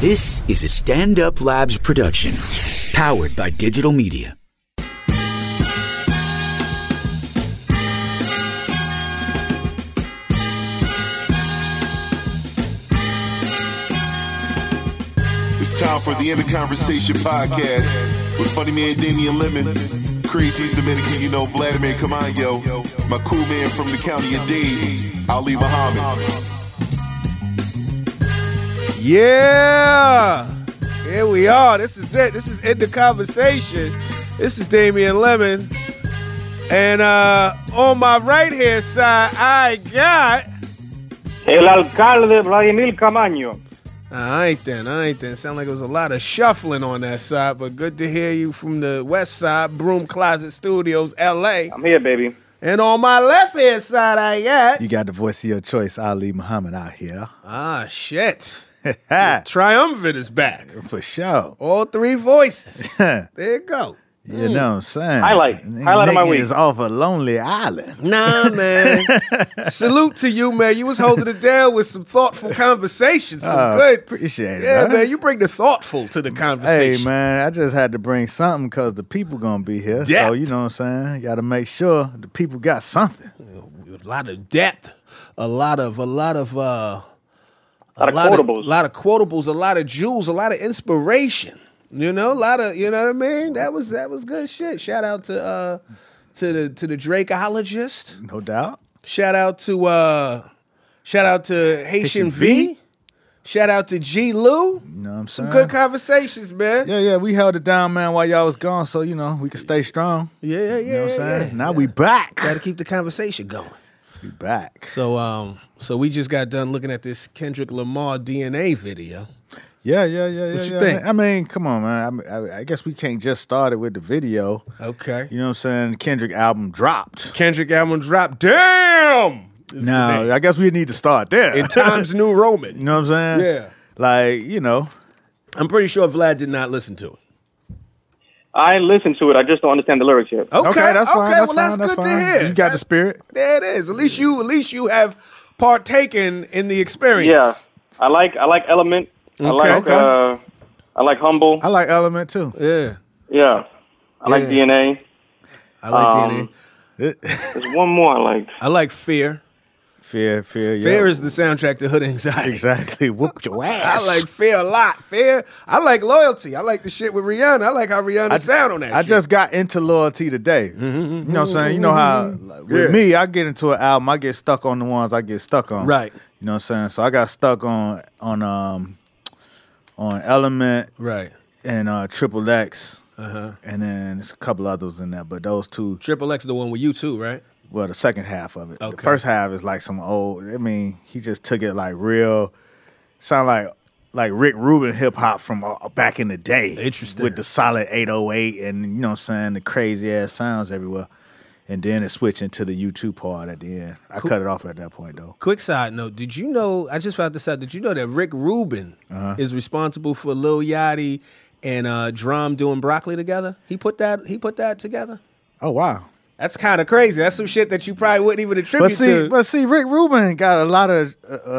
This is a Stand Up Labs production, powered by digital media. It's time for the End of Conversation podcast with funny man Damian Lemon, Crazy's Dominican, Vladimir Camayo, my cool man from the county of Dade, Ali Muhammad. Yeah, here we are. This is it. This is End of Conversation. This is Damian Lemon. And on my right hand side, I got... El alcalde Vladimir Camaño. I ain't then. Sound like it was a lot of shuffling on that side, but good to hear you from the west side, Broom Closet Studios, L.A. I'm here, baby. And on my left hand side, I got... You got the voice of your choice, Ali Muhammad out here. Ah, shit. Triumvirate is back. For sure. All three voices. There you go. You know what I'm saying? Highlight of my week. Is off a lonely island. Nah, man. Salute to you, man. You was holding it down with some thoughtful conversations. Some good. Appreciate it. Yeah, man. You bring the thoughtful to the conversation. Hey, man, I just had to bring something because the people going to be here. Depth. So, you know what I'm saying? You got to make sure the people got something. A lot of depth. A lot of quotables. A lot of quotables, a lot of jewels, a lot of inspiration. A lot of, you know what I mean? That was good shit. Shout out to the Drakeologist. No doubt. Shout out to Haitian V. Shout out to G. Lou. You know what I'm Some saying? good conversations, man. Yeah, we held it down, man, while y'all was gone, so, we can stay strong. Yeah. You know what I'm saying? Now we back. Got to keep the conversation going. We back. So we just got done looking at this Kendrick Lamar DNA video. Yeah. What you think? I mean, come on, man. I guess we can't just start it with the video. Okay. You know what I'm saying? Kendrick album dropped. Damn! Now, I guess we need to start there. In Times New Roman. You know what I'm saying? Yeah. Like, I'm pretty sure Vlad did not listen to it. I listened to it. I just don't understand the lyrics yet. Okay, that's fine. That's good to hear. You got the spirit. There it is. At least you have partaken in the experience. Yeah. I like Element. Okay. I like Humble. I like Element, too. Yeah. Yeah. I like DNA. I like DNA. There's one more I liked. I like Fear. Fear, Fear is the soundtrack to Hood Anxiety. Exactly. Whoop your ass. I like Fear a lot. Fear. I like Loyalty. I like the shit with Rihanna. I like how Rihanna sound on that shit. I just got into Loyalty today. You know what I'm saying? You know how, with me, I get into an album, I get stuck on the ones I get stuck on. Right. You know what I'm saying? So I got stuck on Element. Right. And Triple X. Uh-huh. And then there's a couple others in there, but those two. Triple X is the one with you too, right? Well, the second half of it. Okay. The first half is like some old. I mean, he just took it like real. Sound like Rick Rubin hip hop from back in the day. Interesting. With the solid 808 and you know what I'm saying, the crazy ass sounds everywhere. And then it switched into the U2 part at the end. I cut it off at that point though. Quick side note: did you know? I just found this out. Did you know that Rick Rubin is responsible for Lil Yachty and Drum doing Broccoli together? He put that together. Oh wow. That's kind of crazy. That's some shit that you probably wouldn't even attribute to. But see, Rick Rubin got a lot of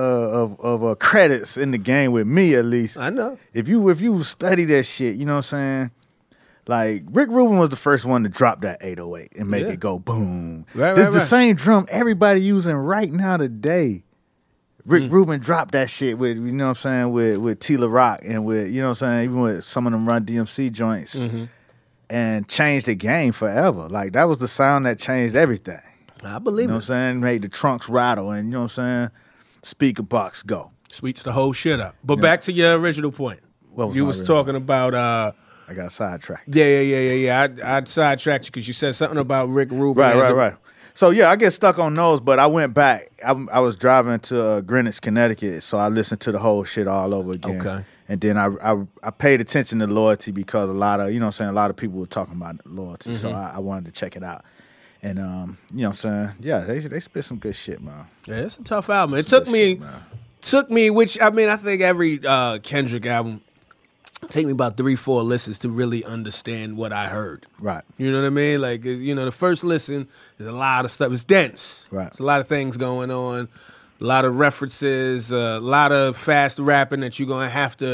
credits in the game with me at least. I know. If you study that shit, you know what I'm saying? Like Rick Rubin was the first one to drop that 808 and make it go boom. Right, The same drum everybody using right now today. Rick Rubin dropped that shit with, you know what I'm saying, with Tila Rock and with, you know what I'm saying, even with some of them Run DMC joints. Mm-hmm. And changed the game forever. Like, that was the sound that changed everything. I believe it. You know what I'm saying? Made the trunks rattle and, you know what I'm saying, speaker box go. Sweets the whole shit up. But back to your original point. You was talking about... I got sidetracked. Yeah. I sidetracked you because you said something about Rick Rubin. Right. So, yeah, I get stuck on those, but I went back. I was driving to Greenwich, Connecticut, so I listened to the whole shit all over again. Okay. And then I paid attention to Loyalty because a lot of, you know what I'm saying, a lot of people were talking about Loyalty, mm-hmm. So I wanted to check it out. And, you know what I'm saying, yeah, they spit some good shit, man. Yeah, it's a tough album. It took me, which, I mean, I think every Kendrick album take me about 3-4 listens to really understand what I heard. Right. You know what I mean? Like, the first listen is a lot of stuff. It's dense. Right. It's a lot of things going on. A lot of references, a lot of fast rapping that you're going to have to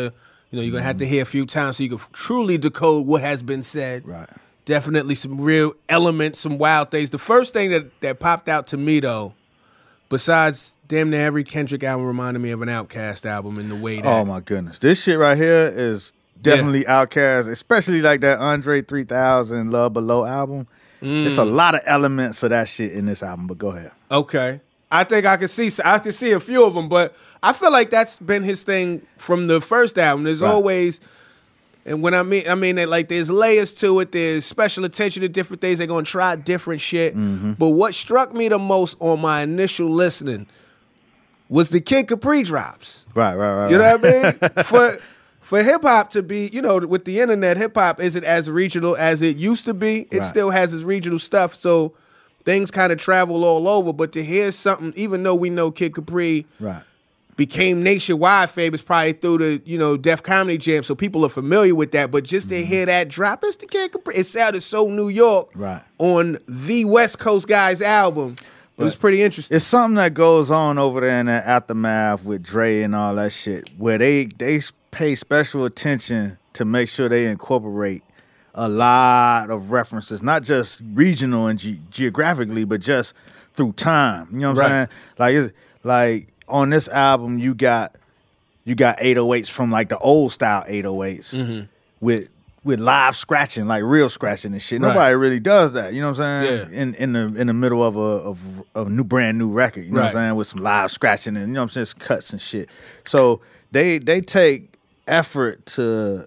you're going to have to hear a few times so you can truly decode what has been said. Right. Definitely some real elements, some wild things. The first thing that popped out to me, though, besides damn near every Kendrick album reminded me of an Outkast album in the way that... Oh, my goodness. This shit right here is definitely Outkast, especially like that Andre 3000 Love Below album. It's a lot of elements of that shit in this album, but go ahead. Okay. I think I could see a few of them, but I feel like that's been his thing from the first album. There's always, and when I mean that, like, there's layers to it. There's special attention to different things. They're gonna try different shit. But what struck me the most on my initial listening was the Kid Capri drops. Right. You know what I mean? For hip hop to be, with the internet, hip hop isn't as regional as it used to be. It still has its regional stuff, so things kind of travel all over. But to hear something, even though we know Kid Capri became nationwide famous probably through the, Def Comedy Jam, so people are familiar with that. But just to hear that drop, it's the Kid Capri. It sounded so New York on the West Coast Guy's album. It was pretty interesting. It's something that goes on over there in the aftermath with Dre and all that shit, where they pay special attention to make sure they incorporate a lot of references, not just regional and geographically, but just through time. You know what I'm saying? Like on this album, you got 808s from like the old style 808s with live scratching, like real scratching and shit. Nobody really does that. You know what I'm saying? Yeah. In the middle of a brand new record. You know what I'm saying? With some live scratching and just cuts and shit. So they take effort to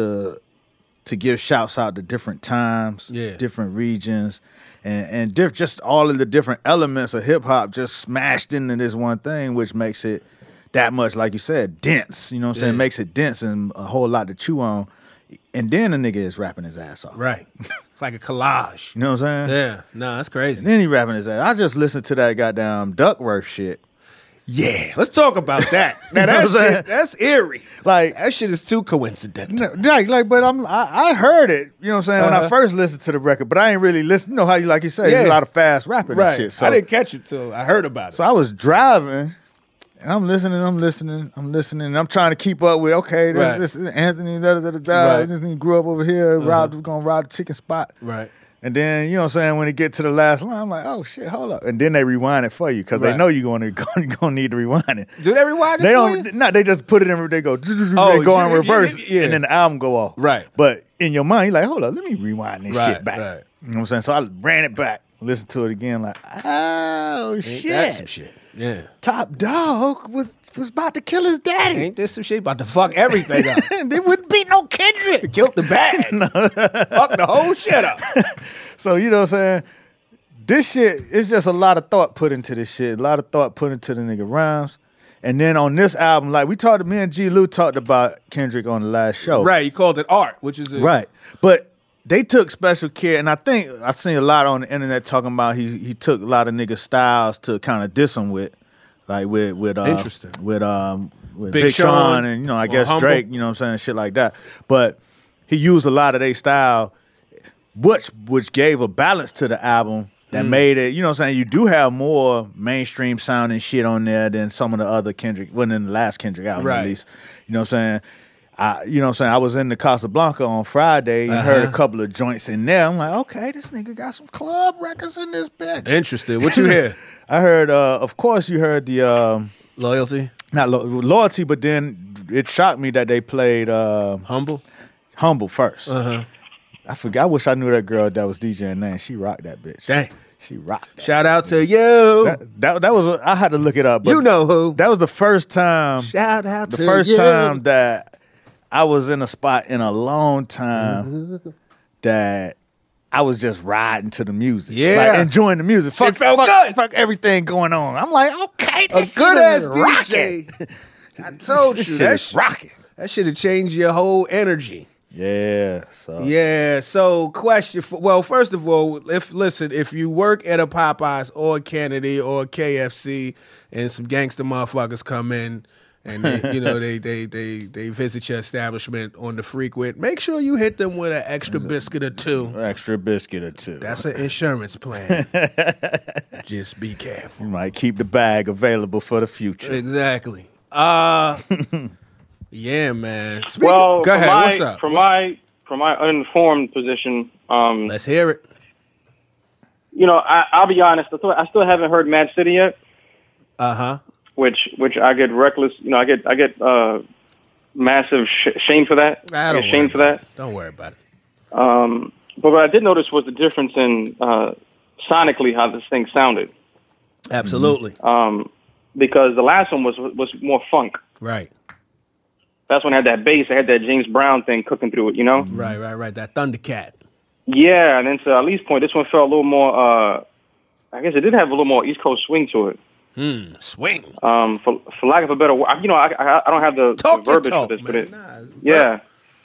give shouts out to different times, different regions, and just all of the different elements of hip hop just smashed into this one thing, which makes it that much, like you said, dense. You know what I'm saying? Makes it dense and a whole lot to chew on. And then the nigga is rapping his ass off. Right. It's like a collage. You know what I'm saying? Yeah. No, that's crazy. And then he rapping his ass. I just listened to that goddamn Duckworth shit. Yeah, let's talk about that. Now that's eerie. Like, that shit is too coincidental. But I heard it. You know what I'm saying? When I first listened to the record, but I ain't really listen. You know how like you say, there's a lot of fast rapping and shit. So I didn't catch it till I heard about it. So I was driving, and I'm listening. And I'm trying to keep up with. Okay, this is Anthony. This thing grew up over here. We're gonna rob the chicken spot. Right. And then, you know what I'm saying, when it get to the last line, I'm like, oh, shit, hold up. And then they rewind it for you because they know you're going to need to rewind it. Do they rewind it they for don't, you? No, they just put it in, they go, they go in reverse, and then the album go off. Right. But in your mind, you're like, hold up, let me rewind this shit back. Right. You know what I'm saying? So I ran it back, listened to it again, like, oh, shit. That's some shit. Yeah. Top Dog was about to kill his daddy. Ain't this some shit about to fuck everything up? There wouldn't be no Kendrick. Killed the bag. Fuck the whole shit up. So, you know what I'm saying? This shit, it's just a lot of thought put into this shit. A lot of thought put into the nigga rhymes. And then on this album, like me and G. Lou talked about Kendrick on the last show. Right, he called it art, which is right. But they took special care, and I think I've seen a lot on the internet talking about he took a lot of nigga styles to kind of diss him with. Like with interesting. With Big Sean and, I guess Humble. Drake, you know what I'm saying, shit like that. But he used a lot of their style, which gave a balance to the album that made it, you know what I'm saying, you do have more mainstream sounding shit on there than some of the other Kendrick, than the last Kendrick album at least. You know what I'm saying? I was in the Casablanca on Friday and heard a couple of joints in there. I'm like, okay, this nigga got some club records in this bitch. Interesting. What you hear? I heard, of course, you heard the Loyalty. Not Loyalty, but then it shocked me that they played Humble first. I forgot. I wish I knew that girl that was DJing then. She rocked that bitch. Dang, she rocked. Shout out to you. That was. I had to look it up. But you know who? That was the first time. Shout out to you. The first time that I was in a spot in a long time that I was just riding to the music. Yeah. Like enjoying the music. It felt good. Fuck everything going on. I'm like, okay, this a good ass DJ. I told you that's rocking. That should have changed your whole energy. Yeah. So question first of all, if you work at a Popeyes or a Kennedy or a KFC and some gangster motherfuckers come in and they visit your establishment on the frequent, make sure you hit them with an extra biscuit or two. That's an insurance plan. Just be careful. You might keep the bag available for the future. Exactly. Yeah, man. Well, go ahead. What's up? From my uninformed position, let's hear it. You know, I'll be honest. I still haven't heard Mad City yet. Which I get reckless. You know, I get massive shame for that. Don't worry about it. But what I did notice was the difference in sonically how this thing sounded. Absolutely. Because the last one was more funk. Right. That's when it had that bass. It had that James Brown thing cooking through it, you know? Right. That Thundercat. Yeah, and then to Ali's point, this one felt a little more, I guess it did have a little more East Coast swing to it. Swing. For lack of a better word, you know, I don't have the verbiage for this, man. But yeah.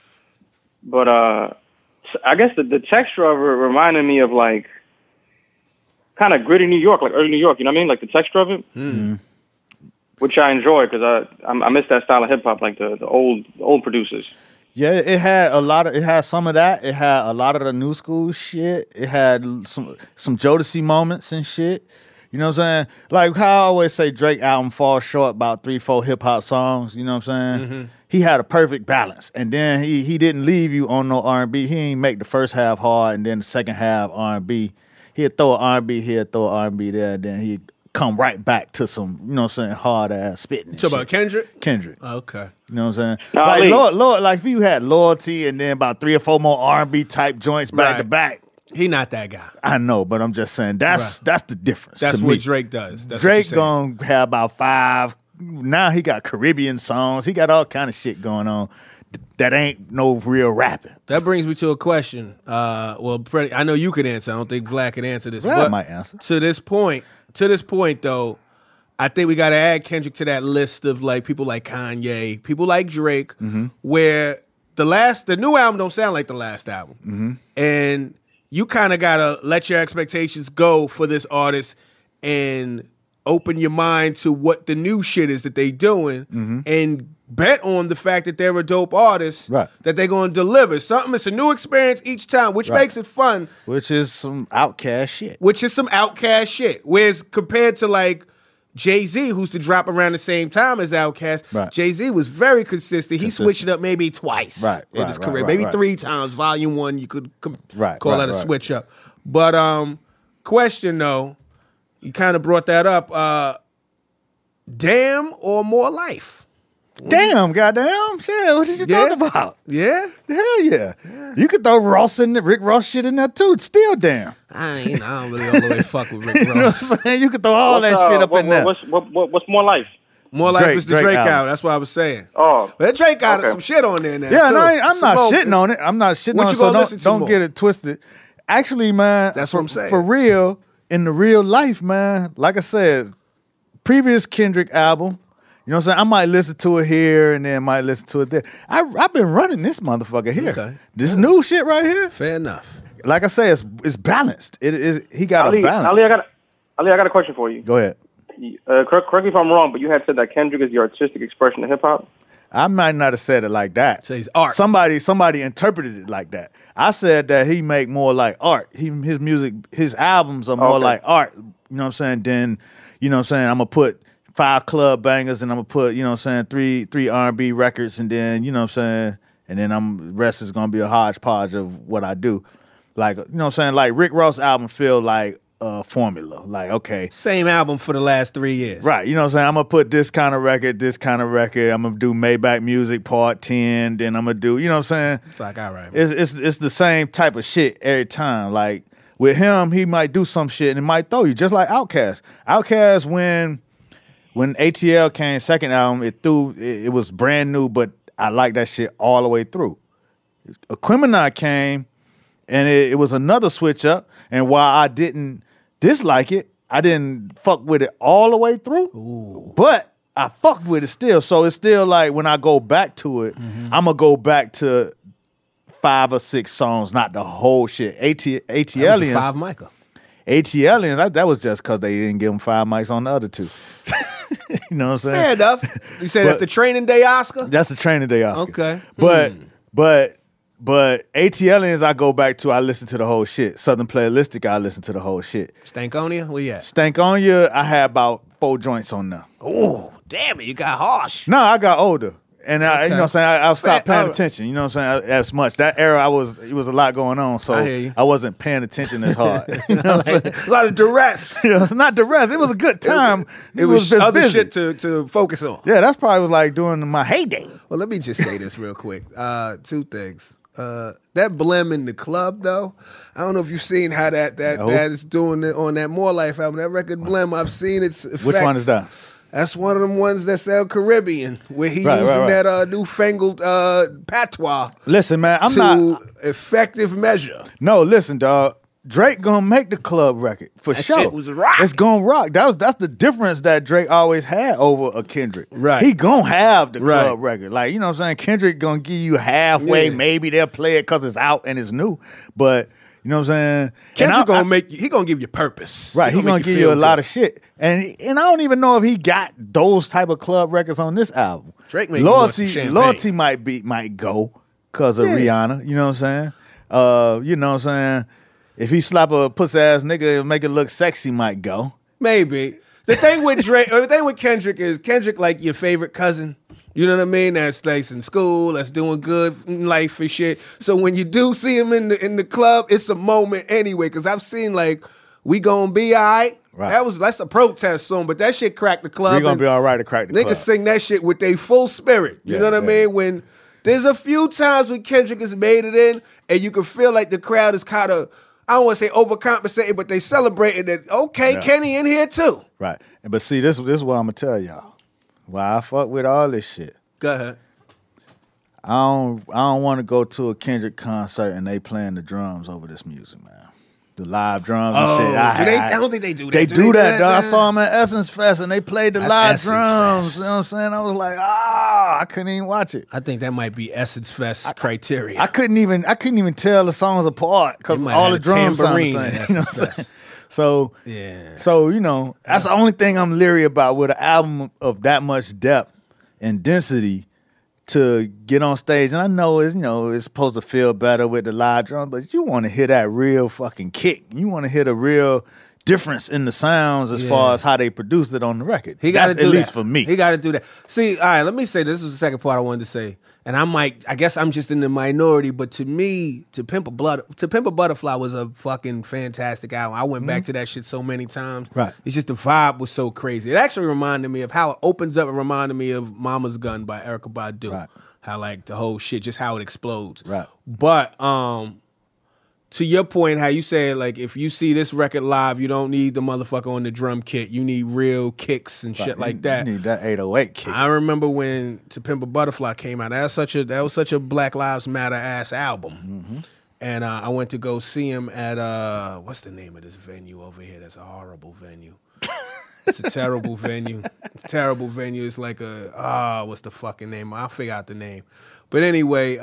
But I guess the texture of it reminded me of like kind of gritty New York, like early New York. You know what I mean? Like the texture of it, which I enjoy because I miss that style of hip hop, like the old producers. Yeah, it had some of that. It had a lot of the new school shit. It had some Jodeci moments and shit. You know what I'm saying? Like how I always say Drake album falls short about 3-4 hip hop songs. You know what I'm saying? He had a perfect balance. And then he didn't leave you on no R&B. He ain't make the first half hard and then the second half R&B. He'd throw an R&B here, throw an R&B there, and then he'd come right back to some, you know what I'm saying, hard ass spitting. Talk about Kendrick? Kendrick. Oh, okay. You know what I'm saying? Like Lord, like if you had Loyalty and then about 3 or 4 more R&B type joints back to back. He not that guy. I know, but I'm just saying that's the difference. That's to what me. Drake does. That's Drake gonna have about 5. Now he got Caribbean songs. He got all kind of shit going on that ain't no real rapping. That brings me to a question. Well, I know you could answer. I don't think Vlad could answer this. Vlad might answer. To this point, though, I think we got to add Kendrick to that list of like people like Kanye, people like Drake, where the new album don't sound like the last album, and you kind of gotta let your expectations go for this artist and open your mind to what the new shit is that they doing, and bet on the fact that they're a dope artist, that they're going to deliver something. It's a new experience each time, which makes it fun. Which is some Outkast shit. Whereas compared to like Jay-Z, who's to drop around the same time as Outkast, Jay-Z was very consistent. He switched it up maybe twice in his career. Maybe 3 times. Volume 1, you could call that a switch up. But question though, you kind of brought that up. Damn or More Life? Goddamn. Shit, what did you talk about? Yeah? Hell yeah. You could throw Rick Ross shit in there too. It's still damn. I don't really all the way fuck with Rick Ross. You know what I'm saying? You could throw all that shit up in there. What's More Life? More Life is the Drake album. That's what I was saying. Oh. But Drake got some shit on there now. Yeah, too. I'm not shitting on it. I'm not shitting on it. So don't get it twisted. Actually, man. That's what I'm saying. For real, in the real life, man, like I said, previous Kendrick album, you know what I'm saying? I might listen to it here and then might listen to it there. I've been running this motherfucker here. Okay. This new shit right here. Fair enough. Like I say, it's balanced. It is. He got a balance. Ali, I got a question for you. Go ahead. Correct me if I'm wrong, but you had said that Kendrick is the artistic expression of hip hop. I might not have said it like that. So he's art. Somebody interpreted it like that. I said that he make more like art. His music, his albums are more like art. You know what I'm saying? Then, you know what I'm saying? I'm gonna put 5 club bangers and I'm gonna put, you know what I'm saying, 3 R&B records, and then, you know what I'm saying, and then the rest is gonna be a hodgepodge of what I do. Like, you know what I'm saying? Like Rick Ross album feel like a formula. Like, okay. Same album for the last 3 years. Right. You know what I'm saying? I'm gonna put this kind of record. I'm gonna do Maybach Music Part 10, then I'm gonna do, you know what I'm saying? It's like, all right. It's the same type of shit every time. Like with him, he might do some shit and it might throw you, just like Outkast. Outkast, when ATL came, second album, it was brand new, but I liked that shit all the way through. Aquemini came, and it was another switch up, and while I didn't dislike it, I didn't fuck with it all the way through. Ooh. But I fucked with it still. So it's still like when I go back to it, I'm gonna go back to 5 or 6 songs, not the whole shit. ATLians. 5 Micah. ATLians, that was just because they didn't give them 5 mics on the other 2. You know what I'm saying? Fair enough. You say that's the Training Day Oscar? That's the Training Day Oscar. Okay. But ATLians, I go back to, I listen to the whole shit. Southern Playalistic, I listen to the whole shit. Stankonia? Where you at? Stankonia, I had about 4 joints on there. Oh, damn it. You got harsh. No, I got older. And I, you know what I'm saying, I stopped paying attention, you know what I'm saying, as much. That era, it was a lot going on, so I wasn't paying attention as hard. You know like, a lot of duress. You know, it's not duress. It was a good time. It was just other shit to focus on. Yeah, that's probably was like during my heyday. Well, let me just say this real quick. Two things. That Blim in the club, though, I don't know if you've seen how that is doing it on that More Life album. That record Blim, I've seen its effect. Which one is that? That's one of them ones that sell Caribbean, where he using that newfangled patois. Listen, man, I'm not effective measure. No, listen, dog. Drake gonna make the club record for that sure. Shit was rock. It's gonna rock. That's the difference that Drake always had over a Kendrick. Right. He gonna have the club record. Like, you know what I'm saying? Kendrick gonna give you halfway. Yeah. Maybe they'll play it because it's out and it's new. But you know what I'm saying? Kendrick gonna give you purpose. Right. He gonna give you a lot of shit. And I don't even know if he got those type of club records on this album. Drake may Loyalty might go because of Rihanna. You know what I'm saying? You know what I'm saying? If he slap a pussy ass nigga and make it look sexy, might go. Maybe. The thing with the thing with Kendrick is Kendrick like your favorite cousin. You know what I mean? That's like in school, that's doing good in life and shit. So when you do see him in the club, it's a moment anyway. Because I've seen like We Gonna Be Alright. Right. That's a protest song, but that shit cracked the club. We Gonna Be Alright to crack the club. Niggas sing that shit with their full spirit. You know what I mean? When there's a few times when Kendrick has made it in, and you can feel like the crowd is kind of, I don't want to say overcompensating, but they celebrated that, Kenny in here too. Right. But see, this is what I'm going to tell y'all. Why I fuck with all this shit. Go ahead. I don't want to go to a Kendrick concert and they playing the drums over this music, man. The live drums and shit. I don't think they do that. They do that, dog. I saw them at Essence Fest and they played the live drums. You know what I'm saying? I was like, I couldn't even watch it. I think that might be Essence Fest criteria. I couldn't even tell the songs apart because all the drums sound the same. You know what I'm saying? So you know, that's the only thing I'm leery about with an album of that much depth and density to get on stage. And I know it's supposed to feel better with the live drums, but you want to hear that real fucking kick. You want to hear the real difference in the sounds as far as how they produced it on the record. That's at least for me. He got to do that. See, all right, let me say this was the second part I wanted to say. And I guess I'm just in the minority, but to me, To Pimp a Butterfly was a fucking fantastic album. I went back to that shit so many times. Right. It's just the vibe was so crazy. It actually reminded me of how it opens up. It reminded me of Mama's Gun by Erykah Badu. Right. How like the whole shit, just how it explodes. Right. But to your point, how you say like if you see this record live, you don't need the motherfucker on the drum kit. You need real kicks and shit like that. You need that 808 kick. I remember when To Pimp a Butterfly came out. That was such a Black Lives Matter ass album. Mm-hmm. And I went to go see him at what's the name of this venue over here? That's a horrible venue. It's a terrible venue. It's a terrible venue. It's like what's the fucking name? I'll figure out the name. But anyway,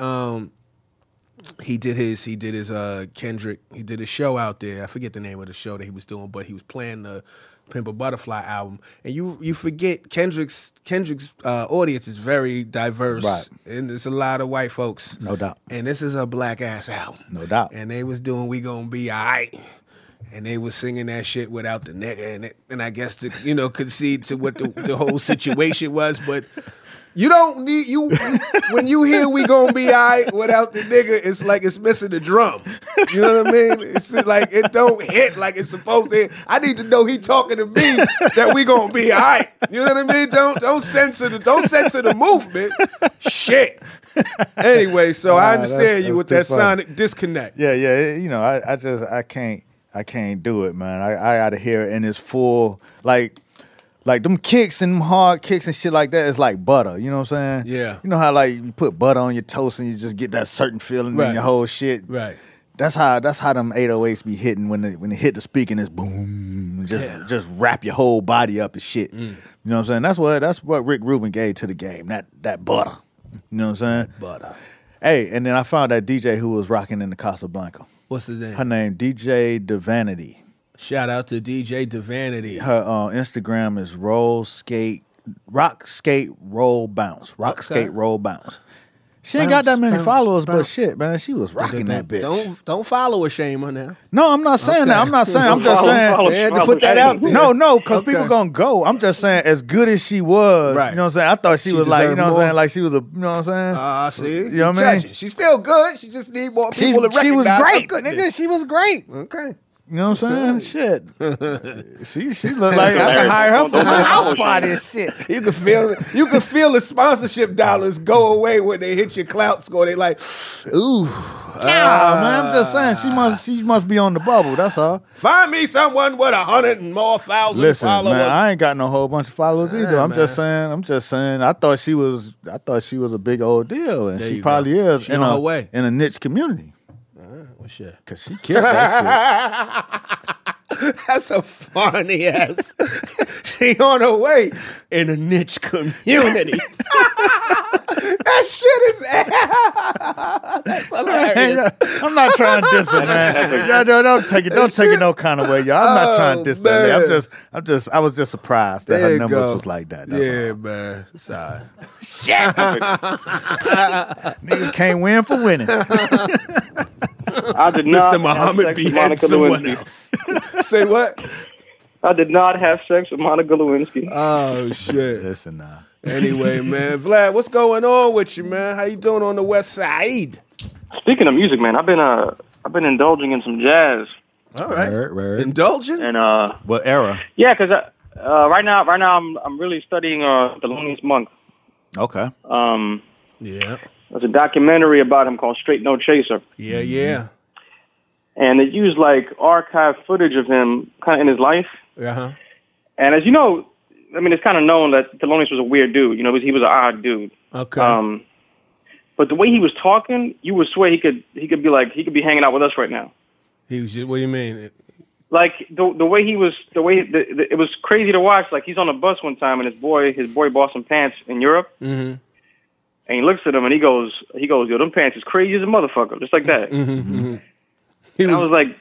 he did his Kendrick. He did a show out there. I forget the name of the show that he was doing, but he was playing the Pimp a Butterfly album. And you forget Kendrick's audience is very diverse, right? And there's a lot of white folks, no doubt. And this is a black ass album, no doubt. And they was doing We Gonna Be Alright. And they was singing that shit without the nigga in it. And I guess to concede to what the whole situation was, but. You don't need when you hear We Gonna Be Alright without the nigga, it's like it's missing the drum. You know what I mean? It's like it don't hit like it's supposed to hit. I need to know he talking to me that we gonna be alright. You know what I mean? Don't censor the movement. Shit. Anyway, so I understand you with that sonic disconnect. Yeah. You know, I can't do it, man. I gotta hear it in its full like them kicks and them hard kicks and shit like that is like butter. You know what I'm saying? Yeah. You know how like you put butter on your toast and you just get that certain feeling in your whole shit. Right. That's how them 808s be hitting when they hit the speaker and it's boom, just wrap your whole body up and shit. You know what I'm saying? That's what Rick Rubin gave to the game. That butter. You know what I'm saying? Butter. Hey, and then I found that DJ who was rocking in the Casablanca. What's the name? Her name DJ Divanity. Shout out to DJ Divanity. Her Instagram is rock skate roll bounce. She ain't got that many followers, but shit, man, she was rocking that bitch. Don't follow a shamer now. No, I'm not saying that. I'm not saying. I'm just saying. They had to put that out there. No, because people gonna go. I'm just saying, as good as she was, right. You know what I'm saying? I thought she was like, you know what I'm saying? Like she was a, you know what I'm saying? See, you know what I mean? She's still good. She just need more people to recognize. She was great, nigga. She was great. Okay. You know what I'm saying? Shit. She looked like I can hire her for my house party and shit. You can feel the sponsorship dollars go away when they hit your clout score. They like, ooh. Man, I'm just saying she must be on the bubble. That's all. Find me someone with 100 and more thousand Listen, followers. man, I ain't got no whole bunch of followers either. I'm just saying. I thought she was a big old deal, and she probably is she in her way in a niche community. Well, shit. Cause she killed that shit. That's a funny ass. She on her way in a niche community. That shit is ass. That's hilarious. I'm not trying to diss it, man. Don't take it no kind of way, y'all. I'm not trying to diss that. I was just surprised that her numbers was like that. Yeah, man. Sorry. Shit. Nigga can't win for winning. I did not Mr. Muhammad behead someone else. Say what? I did not have sex with Monica Lewinsky. Oh, shit. Listen now. Anyway, man. Vlad, what's going on with you, man? How you doing on the West Side? Speaking of music, man, I've been indulging in some jazz. All right. Word. Indulging? And what era? Yeah, because right now I'm really studying Thelonious Monk. Okay. Yeah. There's a documentary about him called Straight No Chaser. Yeah. And it used like archive footage of him kind of in his life. Uh-huh. And as you know, I mean, it's kind of known that Thelonious was a weird dude. You know, he was an odd dude. Okay. But the way he was talking, you would swear he could be hanging out with us right now. He was. What do you mean? Like the way he was, it was crazy to watch. Like he's on a bus one time, and his boy bought some pants in Europe. Mm-hmm. And he looks at him and he goes, yo, them pants is crazy as a motherfucker, just like that. Mm-hmm. I was like,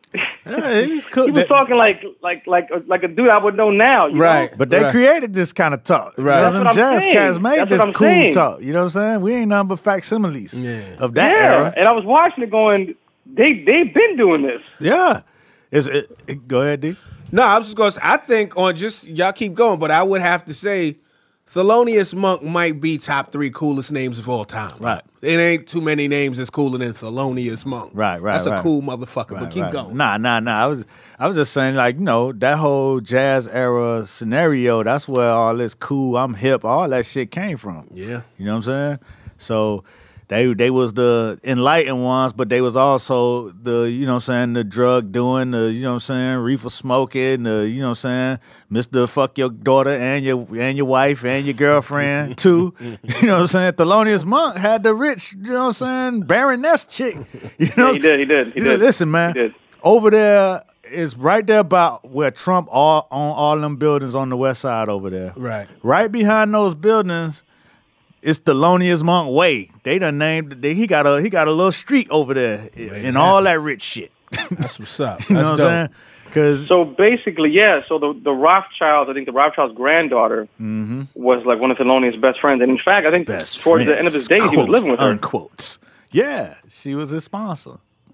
he was talking like a dude I would know now, you right? know? But they created this kind of talk, right? That's what I'm jazz saying. cats made That's this what I'm cool saying. talk. You know what I'm saying? We ain't nothing but facsimiles of that Yeah, era. and I was watching it, going, they've been doing this. Yeah, go ahead, D. No, I was just going to say, I think on just, y'all keep going, but I would have to say Thelonious Monk might be top 3 coolest names of all time. Right. It ain't too many names that's cooler than Thelonious Monk. Right. That's a cool motherfucker, but keep going. Nah. I was just saying, like, you know, that whole jazz era scenario, that's where all this cool, I'm hip, all that shit came from. Yeah. You know what I'm saying? So they was the enlightened ones, but they was also the, you know what I'm saying, the drug doing, the, you know what I'm saying, reefer smoking, the, you know what I'm saying, Mr. Fuck your daughter and your wife and your girlfriend too. You know what I'm saying? Thelonious Monk had the rich, you know what I'm saying, Baroness chick. You know? Yeah, he did. Listen, man. He did. Over there is right there about where Trump all them buildings on the west side over there. Right. Right behind those buildings, it's Thelonious Monk Way. They done named he got a little street over there and all that rich shit. That's what's up. You know what I'm saying? So basically, yeah. So the Rothschilds, I think the Rothschild's granddaughter was like one of Thelonious' best friends, and in fact, I think towards the end of his days, he was living with her. Unquote. Yeah, she was his sponsor.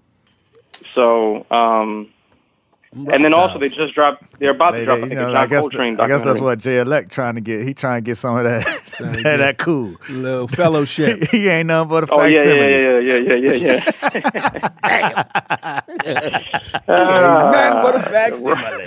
So, and then also they just dropped. They're about to drop. I think a John Coltrane documentary. I guess that's what Jay Elect trying to get. He trying to get some of that that cool little fellowship. He ain't nothing but a facsimile. Yeah. Nothing but a facsimile.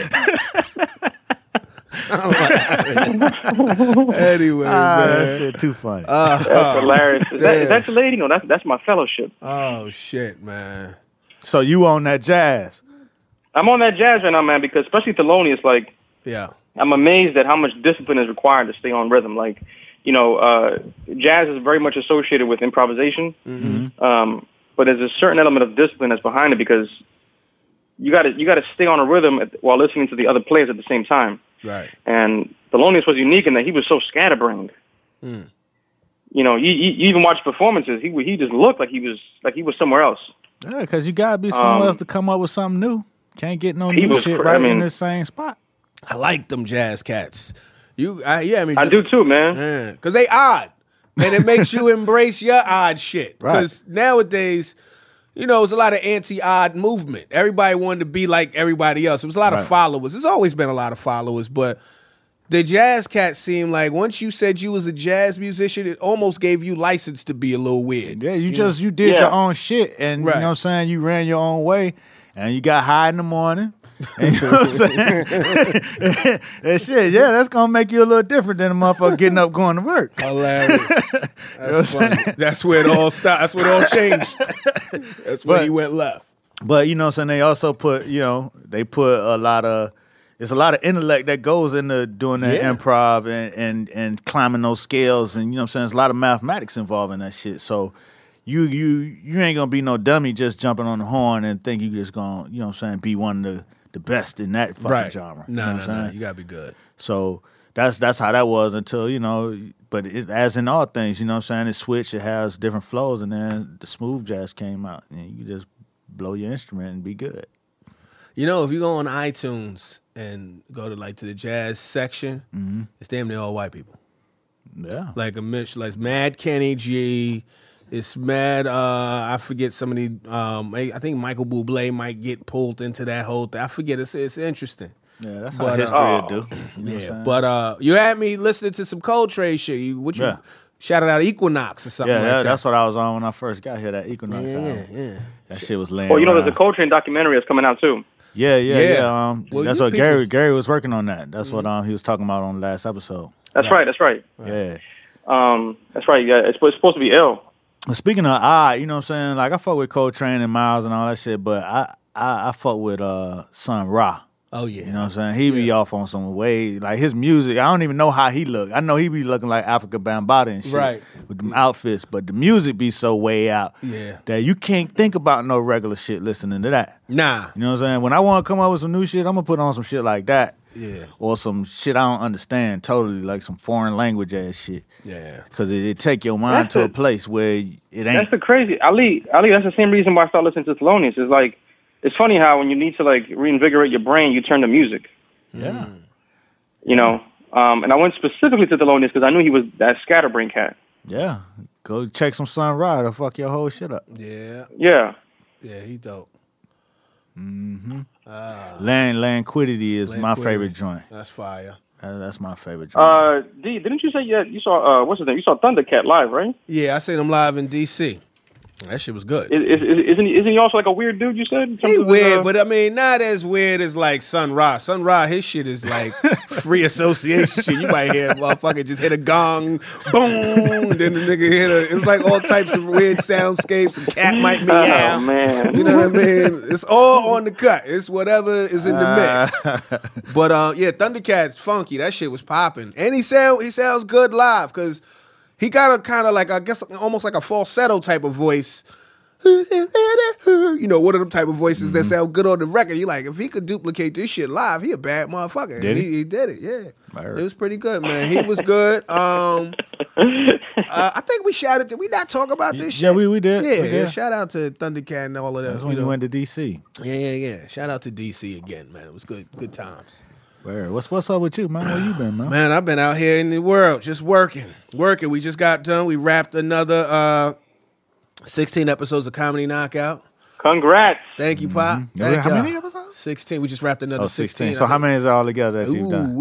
Anyway, man, that shit too funny. That's hilarious. Is that your lady? No, that's my fellowship. Oh shit, man. So you on that jazz? I'm on that jazz right now, man, because especially Thelonious, like, yeah, I'm amazed at how much discipline is required to stay on rhythm. Like, you know, jazz is very much associated with improvisation, but there's a certain element of discipline that's behind it because you got to stay on a rhythm while listening to the other players at the same time. Right. And Thelonious was unique in that he was so scatterbrained. You know, you even watch performances. He just looked like he was somewhere else. Yeah, because you gotta be somewhere else to come up with something new. Can't get no new shit in the same spot. I like them jazz cats. I do too, man. Yeah, because they odd. and it makes you embrace your odd shit. Because nowadays, you know, it's a lot of anti-odd movement. Everybody wanted to be like everybody else. It was a lot of followers. There's always been a lot of followers, but the jazz cats seemed like once you said you was a jazz musician, it almost gave you license to be a little weird. Yeah, you did your own shit, and you know what I'm saying? You ran your own way, and you got high in the morning. And you know what I'm saying? And shit, that's gonna make you a little different than a motherfucker getting up going to work. Hilarious. That's funny. That's where it all stopped. That's where it all changed. That's where he went left. But you know what I'm saying? They also put, they put a lot of intellect that goes into doing that improv and climbing those scales, and you know what I'm saying? There's a lot of mathematics involved in that shit. So you ain't gonna be no dummy just jumping on the horn and think you just gonna, you know what I'm saying, be one of the best in that fucking genre. No, you gotta be good. So that's how that was until, but as in all things, you know what I'm saying, it switched, it has different flows, and then the smooth jazz came out, and you just blow your instrument and be good. You know, if you go on iTunes and go to the jazz section, it's damn near all white people. Yeah. Like a mix, like Mad Kenny G, it's mad, I forget somebody, I think Michael Bublé might get pulled into that whole thing. I forget, it's interesting. Yeah, that's how history would do. You know but you had me listening to some Coltrane shit. You shouted out Equinox or something like that. That's what I was on when I first got here, that Equinox album. Yeah. That shit was laying Oh, there's a Coltrane documentary that's coming out too. Yeah. Well, that's what Gary was working on that. That's what he was talking about on the last episode. That's right. Yeah. That's right. Yeah, it's supposed to be ill. Speaking of odd, you know what I'm saying? Like, I fuck with Coltrane and Miles and all that shit, but I fuck with Sun Ra. Oh, yeah. You know what I'm saying? He be off on some way, like his music, I don't even know how he look. I know he be looking like Africa Bambaataa and shit. Right. With them outfits, but the music be so way out that you can't think about no regular shit listening to that. Nah. You know what I'm saying? When I want to come up with some new shit, I'm going to put on some shit like that. Yeah. Or some shit I don't understand totally, like some foreign language ass shit. Yeah. Because it take your mind to a place where it ain't. That's the crazy. Ali, that's the same reason why I started listening to Thelonious. It's like, it's funny how when you need to reinvigorate your brain, you turn to music. Yeah. And I went specifically to Thelonious because I knew he was that scatterbrain cat. Yeah. Go check some Sun Ra to fuck your whole shit up. Yeah. Yeah. Yeah, he dope. Mm-hmm. Languidity is my favorite joint. That's fire. That's my favorite joint. D, didn't you say you saw what's his name? You saw Thundercat live, right? Yeah, I seen him live in D.C. That shit was good. Isn't he also like a weird dude, you said? He weird, but I mean, not as weird as like Sun Ra. Sun Ra, his shit is like free association shit. You might hear a motherfucker just hit a gong, boom, then the nigga it's like all types of weird soundscapes. A cat might meow. Oh, man. You know what I mean? It's all on the cut. It's whatever is in the mix. But Thundercat's funky. That shit was popping. And he sounds good live because he got a kind of like, I guess, almost like a falsetto type of voice. You know, one of them type of voices that sound good on the record. You like, if he could duplicate this shit live, he a bad motherfucker. Did he did it, yeah. It was pretty good, man. He was good. I think we shouted. Did we not talk about this shit? Yeah, we did. Yeah, shout out to Thundercat and all of that. That's when you went to D.C. Yeah. Shout out to D.C. again, man. It was good times. What's up with you, man? Where you been, man? Man, I've been out here in the world just working. We just got done. We wrapped another 16 episodes of Comedy Knockout. Congrats. Thank you, Pop. Thank How many episodes? 16. We just wrapped another 16. So how many is all together that you've done?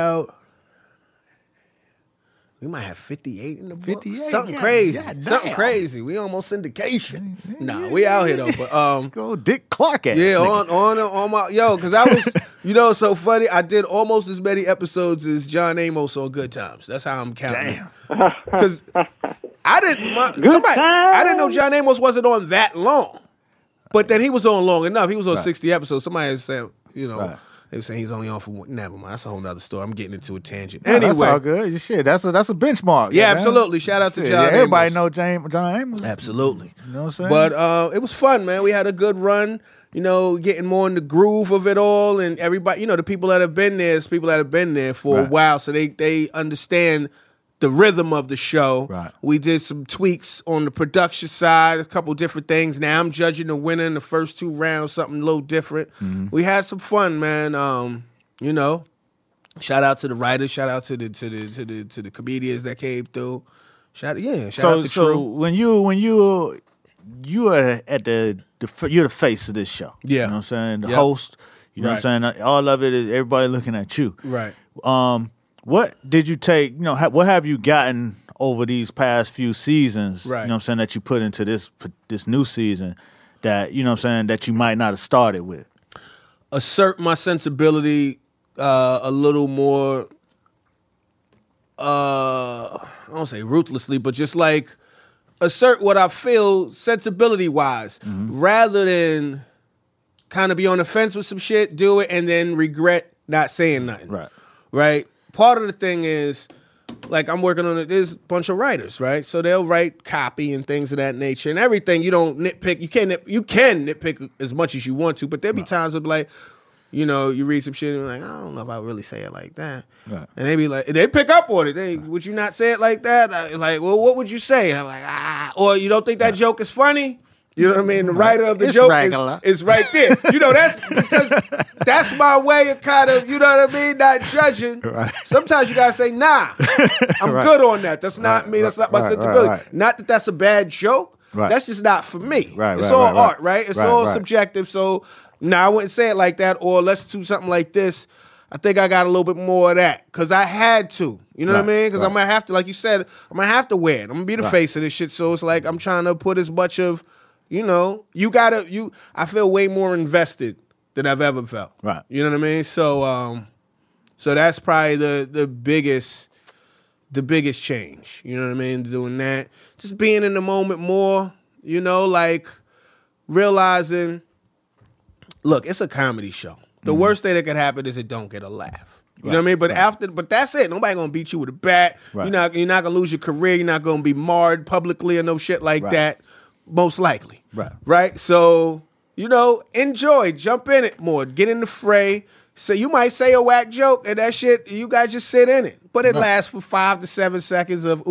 We might have 58 in the book. 58? Something Yeah, crazy. yeah, damn. Something crazy. We almost syndication. Nah, we out here though. But Go Dick Clark ass. yeah, nigga. on my because I was so funny. I did almost as many episodes as John Amos on Good Times. That's how I'm counting. Damn. Because I didn't know John Amos wasn't on that long. But then he was on long enough. He was on 60 episodes. Somebody said, they were saying he's only on for one. Never mind. That's a whole nother story. I'm getting into a tangent. Yeah, anyway, that's all good. Shit, that's a benchmark. Yeah, man. absolutely. Shout out to John Amos. Everybody know John Amos. Absolutely. You know what I'm saying? But it was fun, man. We had a good run. Getting more in the groove of it all, and everybody. The people that have been there, for a while, so they understand the rhythm of the show. Right. We did some tweaks on the production side, a couple different things. Now I'm judging the winner in the first 2 rounds, something a little different. Mm-hmm. We had some fun, man. Shout out to the writers, shout out to the comedians that came through. Shout out to True. When you are at you're the face of this show. Yeah. You know what I'm saying? The host. You know what I'm saying? All of it is everybody looking at you. Right. What did you take, what have you gotten over these past few seasons, right. You know what I'm saying, that you put into this new season that, you know what I'm saying, that you might not have started with? Assert my sensibility a little more, I don't say ruthlessly, but just like assert what I feel sensibility-wise, rather than kind of be on the fence with some shit, do it, and then regret not saying nothing. Right? Part of the thing is, like, I'm working on it. There's a bunch of writers, right? So they'll write copy and things of that nature and everything. You don't nitpick. You can nitpick as much as you want to, but there'll be times where, like, you read some shit and you're like, I don't know if I really say it like that. Right. And they be like, they pick up on it. Would you not say it like that? Like, well, what would you say? I'm like, or you don't think that joke is funny? You know what I mean? The writer of the joke is right there. That's because that's my way of kind of, you know what I mean, not judging. Right. Sometimes you gotta say, nah, I'm good on that. That's not me. That's not my sensibility. Right. Not that that's a bad joke. Right. That's just not for me. It's all art, right? It's all subjective. So, I wouldn't say it like that. Or let's do something like this. I think I got a little bit more of that because I had to. You know what I mean? Because I'm gonna have to, like you said, I'm gonna have to wear it. I'm gonna be the face of this shit. So it's like I'm trying to put as much of, I feel way more invested than I've ever felt. Right. You know what I mean? So that's probably the biggest change. You know what I mean? Doing that. Just being in the moment more, like realizing, look, it's a comedy show. The worst thing that could happen is it don't get a laugh. You know what I mean? But that's it. Nobody gonna beat you with a bat. Right. You're not gonna lose your career. You're not gonna be marred publicly or no shit like that. Most likely. Right? So, enjoy. Jump in it more. Get in the fray. So you might say a whack joke and that shit, you guys just sit in it. But it lasts for 5 to 7 seconds of,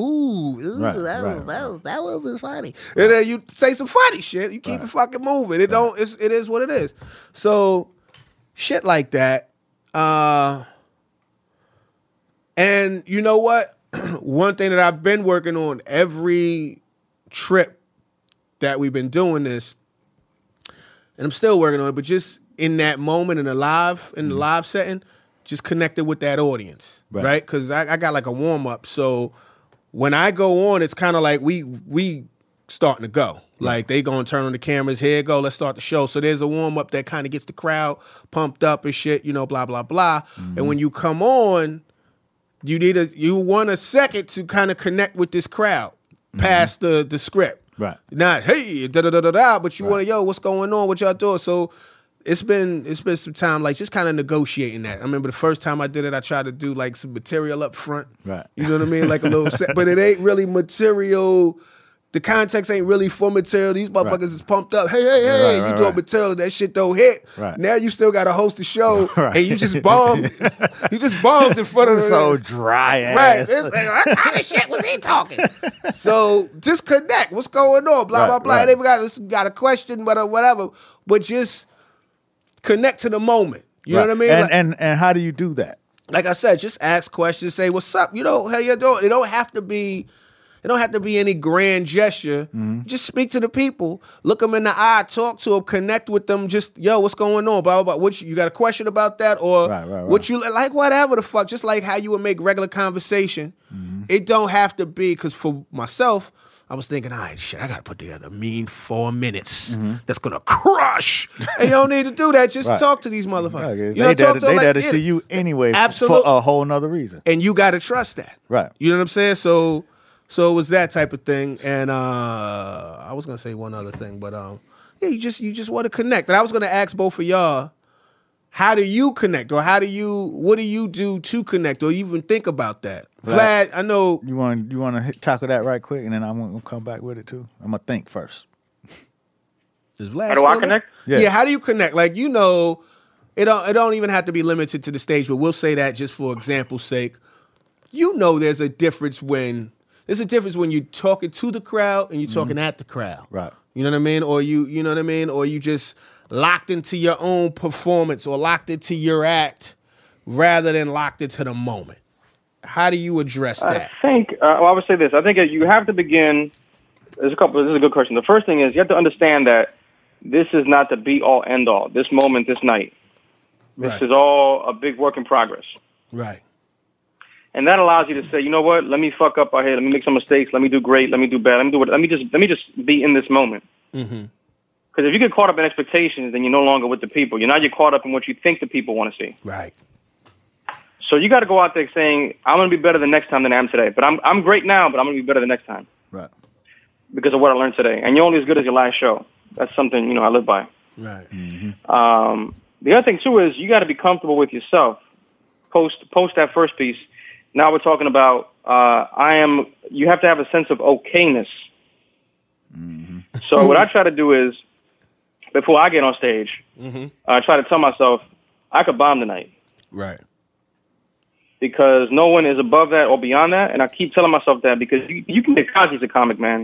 that wasn't funny. And then you say some funny shit. You keep it fucking moving. It is what it is. So shit like that. And you know what? One thing that I've been working on every trip that we've been doing this, and I'm still working on it, but just in that moment in the live setting, just connected with that audience, right? Because I got like a warm up. So when I go on, it's kind of like we starting to go. Like they gonna turn on the cameras. Here you go. Let's start the show. So there's a warm up that kind of gets the crowd pumped up and shit. Blah blah blah. And when you come on, you want a second to kind of connect with this crowd past the script. Right. Not, hey, da-da-da-da-da, but you want to, what's going on? What y'all doing? So it's been some time, like, just kind of negotiating that. I remember the first time I did it, I tried to do, like, some material up front. Right. You know what I mean? Like a little set. But it ain't really material. The context ain't really for material. These motherfuckers is pumped up. Hey, you doing material, that shit don't hit. Right. Now you still got to host the show, and you just bombed. You just bombed in front of the... So dry ass. Right. It's like, what kind of shit was he talking? So just connect. What's going on? Blah, blah, blah. They got a question, whatever. But just connect to the moment. You know what I mean? And how do you do that? Like I said, just ask questions. Say, what's up? How you doing? It don't have to be any grand gesture. Just speak to the people. Look them in the eye. Talk to them. Connect with them. Just, what's going on? Blah, blah, blah. What you got a question about that? Or what you like, whatever the fuck. Just like how you would make regular conversation. It don't have to be, because for myself, I was thinking, all right, shit, I got to put together a mean 4 minutes that's going to crush. And you don't need to do that. Just talk to these motherfuckers. They there to see you anyway. Absolutely. For a whole nother reason. And you got to trust that. Right. You know what I'm saying? So it was that type of thing. And I was going to say one other thing, but you just want to connect. And I was going to ask both of y'all, how do you connect? Or what do you do to connect? Or even think about that? Vlad, I know. You want to tackle that right quick, and then I'm going to come back with it too? I'm going to think first. How do I connect? Yeah, how do you connect? Like, it don't even have to be limited to the stage, but we'll say that just for example's sake. There's a difference when you're talking to the crowd and you're talking at the crowd. Right. You know what I mean? Or you know what I mean? Or you just locked into your own performance or locked into your act rather than locked into the moment. How do you address that? I think, I would say this. I think you have to begin, this is a good question. The first thing is you have to understand that this is not the be-all, end-all. This moment, this night. This is all a big work in progress. Right. And that allows you to say, you know what? Let me fuck up out here. Let me make some mistakes. Let me do great. Let me do bad. Let me just be in this moment. Mm-hmm. Because if you get caught up in expectations, then you're no longer with the people. You're caught up in what you think the people want to see. Right. So you got to go out there saying, I'm going to be better the next time than I am today. But I'm great now, but I'm going to be better the next time. Right. Because of what I learned today. And you're only as good as your last show. That's something, I live by. Right. Mm-hmm. The other thing, too, is you got to be comfortable with yourself. Post that first piece. Now we're talking about you have to have a sense of okayness. Mm-hmm. So what I try to do is, before I get on stage, I try to tell myself, I could bomb tonight. Right. Because no one is above that or beyond that. And I keep telling myself that because you can get Cosby's a comic, man.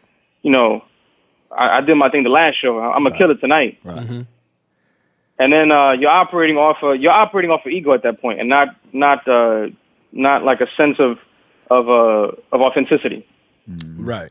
I did my thing the last show. I'm a killer tonight. Right. Mm-hmm. And then you're operating off of ego at that point, and not like a sense of authenticity. Right.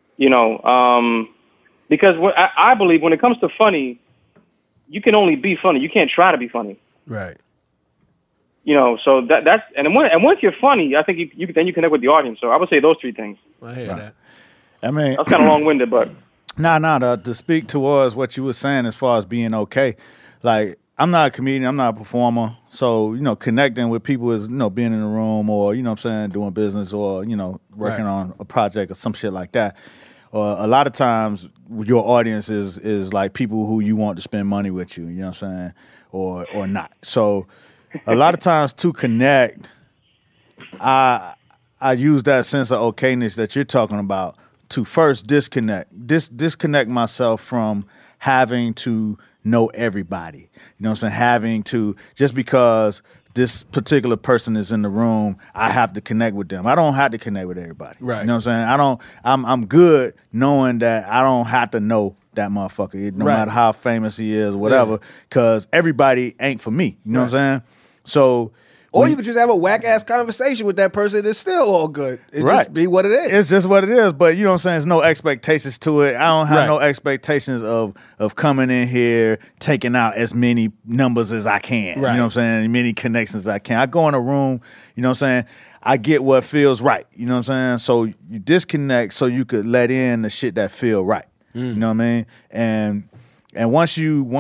Because I believe when it comes to funny, you can only be funny. You can't try to be funny. Right. So that's and once you're funny, I think you connect with the audience. So I would say those three things. I hear that. I mean, that's kind of long-winded, but to speak towards what you were saying as far as being okay. Like, I'm not a comedian, I'm not a performer. So, connecting with people is, being in the room or, doing business or, working on a project or some shit like that. Or a lot of times your audience is like people who you want to spend money with you, you know what I'm saying? Or not. So a lot of times to connect, I use that sense of okayness that you're talking about to first disconnect myself from having to know everybody. You know what I'm saying? Having to, just because this particular person is in the room, I have to connect with them. I don't have to connect with everybody. Right. You know what I'm saying? I'm good knowing that I don't have to know that motherfucker, no matter how famous he is or whatever, because everybody ain't for me. You know what I'm saying? So, or you could just have a whack-ass conversation with that person. It's still all good. It just be what it is. It's just what it is. But you know what I'm saying? There's no expectations to it. I don't have no expectations of coming in here, taking out as many numbers as I can. Right. You know what I'm saying? As many connections as I can. I go in a room, you know what I'm saying? I get what feels right. You know what I'm saying? So you disconnect so you could let in the shit that feel right. You know what I mean? And once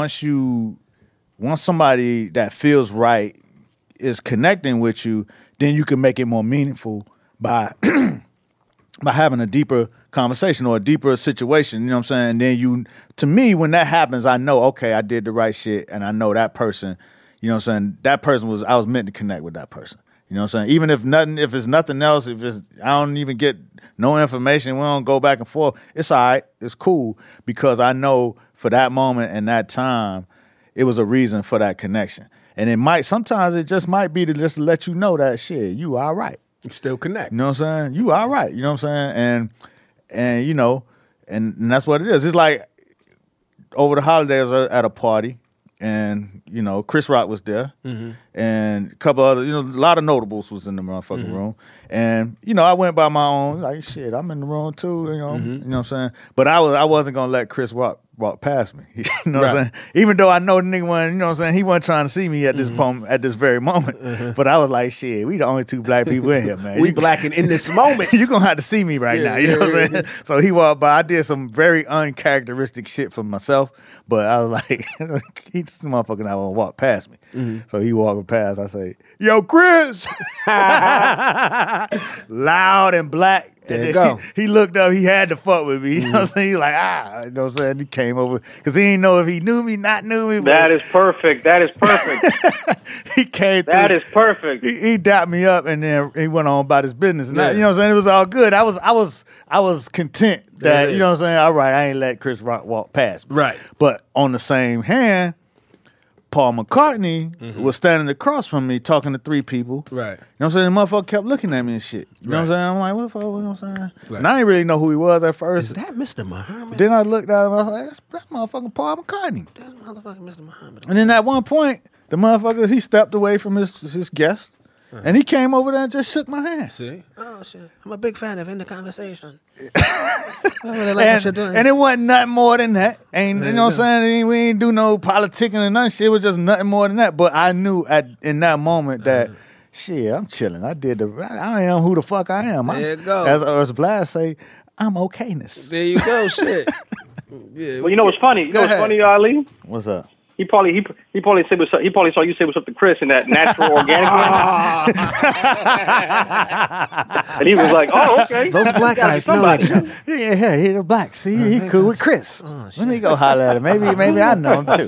somebody that feels right is connecting with you, then you can make it more meaningful by having a deeper conversation or a deeper situation. You know what I'm saying? And then to me, when that happens, I know, okay, I did the right shit, and I know that person. You know what I'm saying? That person I was meant to connect with that person. You know what I'm saying? Even if it's nothing else, I don't even get no information, we don't go back and forth, it's all right, it's cool, because I know for that moment and that time, it was a reason for that connection. And sometimes it just might be to just let you know that shit, you all right. You still connect. You know what I'm saying? You all right. You know what I'm saying? And that's what it is. It's like over the holidays at a party, and Chris Rock was there, and a couple other, a lot of notables was in the motherfucking room, and I went by my own, like, shit, I'm in the room too, you know what I'm saying? But I wasn't gonna let Chris Rock walk past me, you know what I'm saying? Even though I know the nigga wasn't, you know what I'm saying, he wasn't trying to see me at this moment, at this very moment, but I was like, shit, we the only two black people in here, man. We blacking in this moment. You gonna have to see me right now, you know what I'm saying? So he walked by. I did some very uncharacteristic shit for myself, but I was like, this motherfucker not gonna walk past me. So he walking past, I say, yo, Chris! Loud and black. There you go. He looked up, he had to fuck with me. You know what I'm saying? He like, you know what I'm saying? He came over, because he didn't know if he knew me, not knew me. That is perfect. That is perfect. He came through. That is perfect. He dapped me up, and then he went on about his business. And you know what I'm saying? It was all good. I was content that, you know what I'm saying? All right, I ain't let Chris Rock walk past me. Right. But on the same hand, Paul McCartney was standing across from me talking to three people. Right. You know what I'm saying? The motherfucker kept looking at me and shit. You know what I'm saying? I'm like, what the fuck? You know what I'm saying? Right. And I didn't really know who he was at first. Is that Mr. Muhammad? Then I looked at him, I was like, that's motherfucking Paul McCartney. That's motherfucking Mr. Muhammad. And then at one point, the motherfucker, he stepped away from his guest, And he came over there and just shook my hand. See? Oh, shit. I'm a big fan of In the Conversation. I really like what you're doing. And it wasn't nothing more than that. You know what I'm saying? We ain't do no politicking and nothing. Shit, it was just nothing more than that. But I knew in that moment that, shit, I'm chilling. I am who the fuck I am. There you go. As Vlad say, I'm okayness. There you go, shit. Yeah, well, you know what's funny? You know what's funny, Ali? What's up? He probably saw you say what's up to Chris in that natural organic one. And he was like, oh, okay. Those black guys know each other. Yeah, he's black. See, he cool with Chris. Let me go holler at him. Maybe I know him too.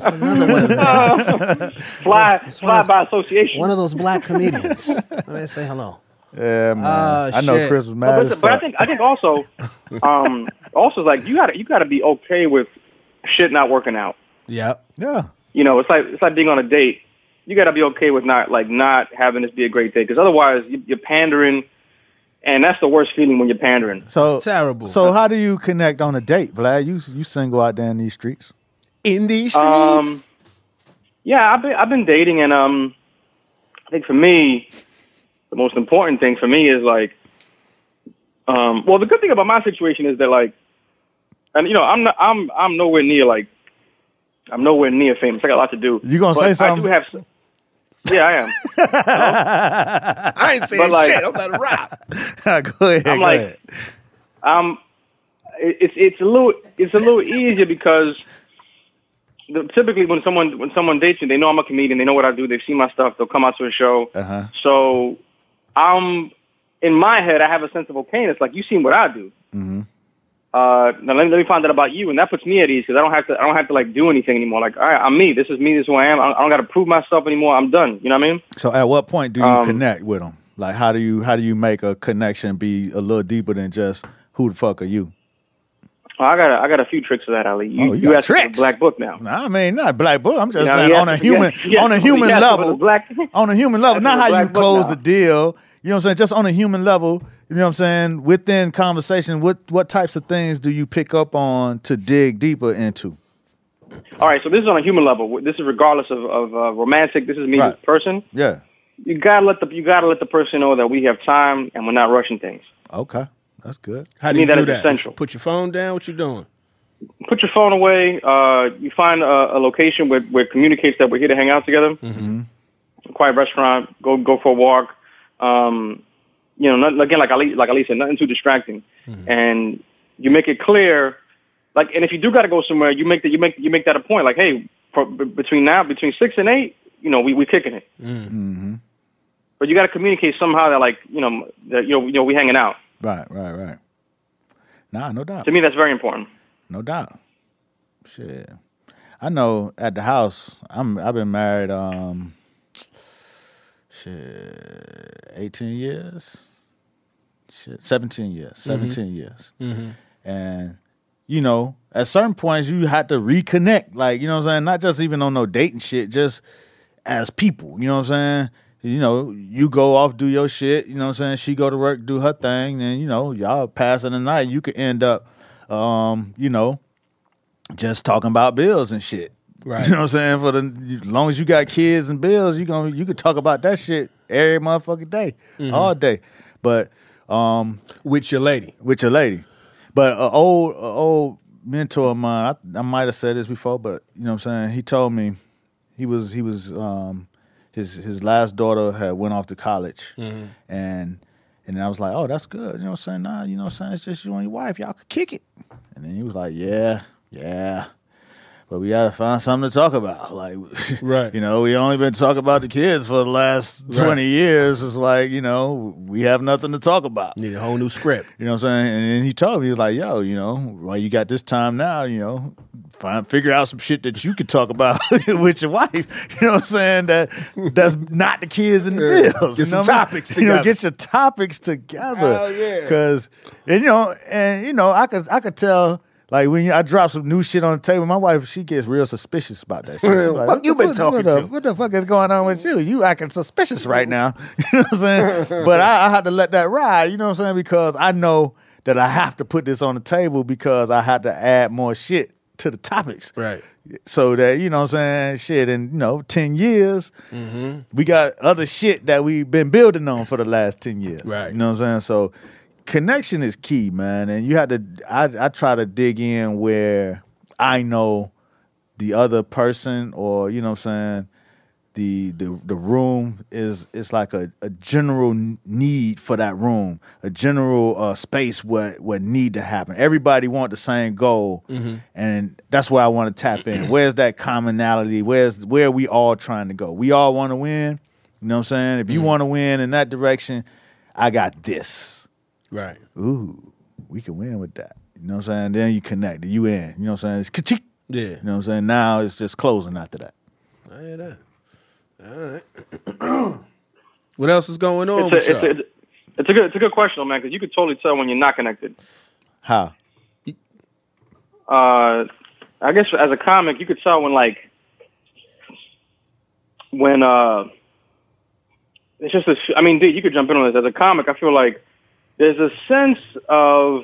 Fly by association. One of those black comedians. Let me say hello. Yeah, man. I know Chris was mad as fuck. But I think also like you gotta be okay with shit not working out. Yep. Yeah. You know, it's like being on a date. You got to be okay with not having this be a great date, because otherwise you're pandering, and that's the worst feeling when you're pandering. So it's terrible. So how do you connect on a date, Vlad? You single out there in these streets? In these streets? Yeah, I've been dating, and I think for me, the most important thing for me is like, well, the good thing about my situation is that like, and you know, I'm nowhere near famous. I got a lot to do. You gonna say something? I do have some. Yeah, I am. I ain't saying shit. I'm about to rap. Go ahead. I'm like, it's a little easier because typically when someone dates me, they know I'm a comedian. They know what I do. They've seen my stuff. They'll come out to a show. Uh-huh. So in my head, I have a sense of okayness. Like, you've seen what I do. Mm-hmm. Now let me find out about you, and that puts me at ease because I don't have to like do anything anymore. Like, all right, I'm me. This is me. This is who I am. I don't got to prove myself anymore. I'm done. You know what I mean? So at what point do you connect with them? Like, how do you make a connection be a little deeper than just who the fuck are you? Oh, I got a few tricks for that, Ali. You asked for the black book now. Nah, I mean, not black book. I'm just saying on a human level. On a human level, not how you close the deal. You know what I'm saying? Just on a human level. You know what I'm saying? Within conversation, what types of things do you pick up on to dig deeper into? All right, so this is on a human level. This is regardless of romantic. This is me as a person. Yeah. You gotta let the person know that we have time and we're not rushing things. Okay, that's good. How do you do that? Essential. Put your phone down. What you doing? Put your phone away. You find a location where it communicates that we're here to hang out together. Mm-hmm. A quiet restaurant. Go for a walk. You know, again, like Ali said, nothing too distracting, and you make it clear. Like, and if you do got to go somewhere, you make that a point. Like, hey, between 6 and 8, you know, we kicking it. Mm-hmm. But you got to communicate somehow that, like, you know, we hanging out. Right. Nah, no doubt. To me, that's very important. No doubt. Shit, I know. At the house, I've been married. 18 years. 17 years. 17 years. Mm-hmm. And, you know, at certain points you had to reconnect. Like, you know what I'm saying? Not just even on no dating shit, just as people. You know what I'm saying? You know, you go off, do your shit. You know what I'm saying? She go to work, do her thing. And, you know, y'all passing the night. You could end up, you know, just talking about bills and shit. Right. You know what I'm saying? As long as you got kids and bills, you could talk about that shit every motherfucking day, all day. But with your lady. But an old mentor of mine, I might have said this before, but you know what I'm saying? He told me he was his last daughter had went off to college, and I was like, oh, that's good. You know what I'm saying? Nah, you know what I'm saying? It's just you and your wife. Y'all could kick it. And then he was like, yeah. But we gotta find something to talk about. Like, right. You know, we only been talking about the kids for the last 20 years. It's like, you know, we have nothing to talk about. Need a whole new script. You know what I'm saying? And then he told me, he was like, yo, you know, while you got this time now, you know, figure out some shit that you could talk about with your wife. You know what I'm saying? That's not the kids and the bills. Get some topics together. You know, get your topics together. Hell yeah. Because, and you know, I could tell. Like, when I drop some new shit on the table, my wife, she gets real suspicious about that shit. She's like, what you been talking to? What the fuck is going on with you? You acting suspicious right now. You know what I'm saying? But I had to let that ride, you know what I'm saying? Because I know that I have to put this on the table because I had to add more shit to the topics. Right. So that, you know what I'm saying, shit, in, 10 years, we got other shit that we've been building on for the last 10 years. Right. You know what I'm saying? So connection is key, man. And you have to, I try to dig in where I know the other person, or, you know what I'm saying, the room is like a general need for that room, a general space what need to happen. Everybody want the same goal, and that's where I want to tap in. Where's that commonality? Where we all trying to go? We all want to win. You know what I'm saying? If you want to win in that direction, I got this. Right. Ooh, we can win with that. You know what I'm saying? Then you connect. You in. You know what I'm saying? It's ka-chik. Yeah. You know what I'm saying? Now it's just closing after that. I hear that. All right. What else is going on with y'all? It's a good question, man, because you could totally tell when you're not connected. How? I guess as a comic, you could tell when it's just D, you could jump in on this. As a comic, I feel like there's a sense of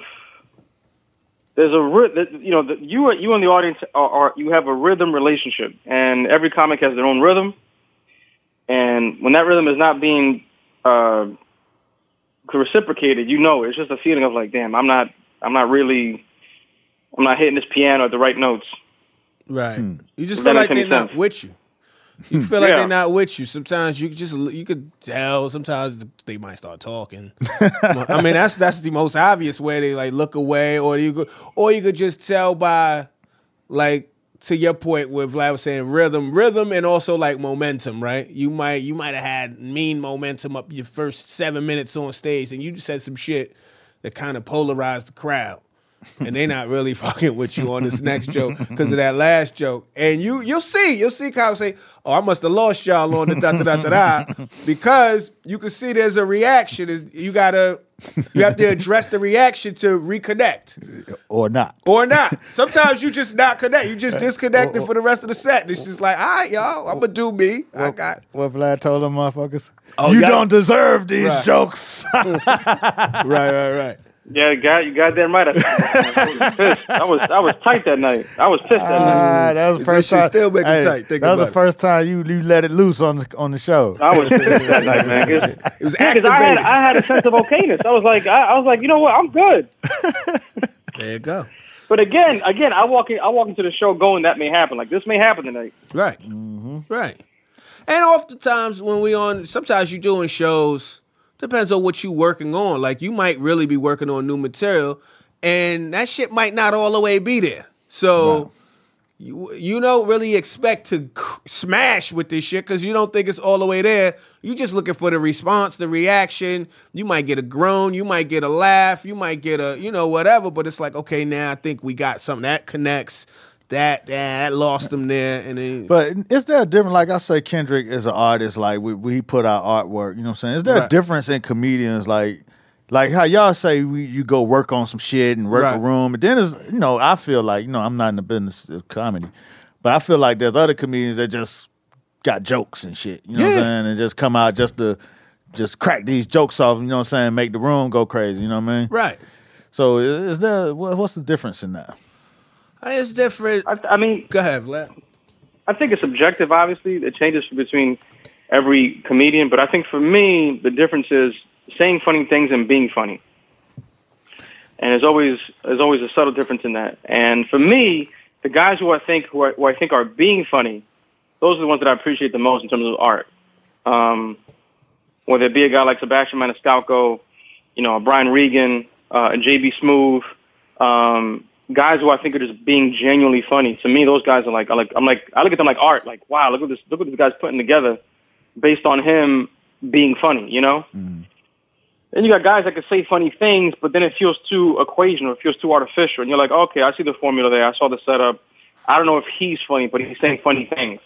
you and the audience you have a rhythm relationship, and every comic has their own rhythm. And when that rhythm is not being reciprocated, it's just a feeling of like, damn, I'm not hitting this piano at the right notes. Right. You just feel like they're not with you. You feel like they're not with you. Sometimes you could tell. Sometimes they might start talking. I mean, that's the most obvious way. They like look away, or you could just tell by like, to your point where Vlad was saying rhythm, and also like momentum, right? You might have had mean momentum up your first 7 minutes on stage, and you just said some shit that kind of polarized the crowd, and they not really fucking with you on this next joke because of that last joke. And you'll see Kyle say, "Oh, I must have lost y'all on the da," because you can see there's a reaction. You have to address the reaction to reconnect. Or not. Sometimes you just not connect. You just disconnected for the rest of the set. And it's just like, all right, y'all, I'm going to do me. What Vlad told them motherfuckers? You don't deserve these jokes. Right. Yeah, you got that right. I was pissed. I was tight that night. I was pissed that night. That was the first time. Still make it tight. That was the first time you let it loose on the show. I was pissed that night, man. It was activated. I had a sense of okayness. I was like, you know what? I'm good. There you go. But again, I walk into the show going, that may happen. Like, this may happen tonight. Right. Mm-hmm. Right. And oftentimes sometimes you're doing shows. Depends on what you working on. Like, you might really be working on new material, and that shit might not all the way be there. So you don't really expect to smash with this shit because you don't think it's all the way there. You just looking for the response, the reaction. You might get a groan, you might get a laugh, you might get a, whatever. But it's like, okay, now I think we got something that connects. That lost them there, But is there a difference? Like I say, Kendrick is an artist. Like we put out artwork. You know what I'm saying? Is there a difference in comedians? Like how y'all say you go work on some shit and work a room, and then I feel like I'm not in the business of comedy, but I feel like there's other comedians that just got jokes and shit. You know what I'm saying? And just come out just to crack these jokes off. You know what I'm saying? Make the room go crazy. You know what I mean? Right. So is there? What's the difference in that? It's different. I mean, go ahead, Vlad. I think it's subjective, obviously. It changes between every comedian. But I think for me, the difference is saying funny things and being funny. And there's always a subtle difference in that. And for me, the guys who I think are being funny, those are the ones that I appreciate the most in terms of art. Whether it be a guy like Sebastian Maniscalco, Brian Regan, and JB Smoove, guys who I think are just being genuinely funny. To me, those guys are I look at them like art. Like, wow, look what this guy's putting together based on him being funny, Mm. Then you got guys that can say funny things, but then it feels too equational, it feels too artificial, and you're like, okay, I see the formula there, I saw the setup. I don't know if he's funny, but he's saying funny things.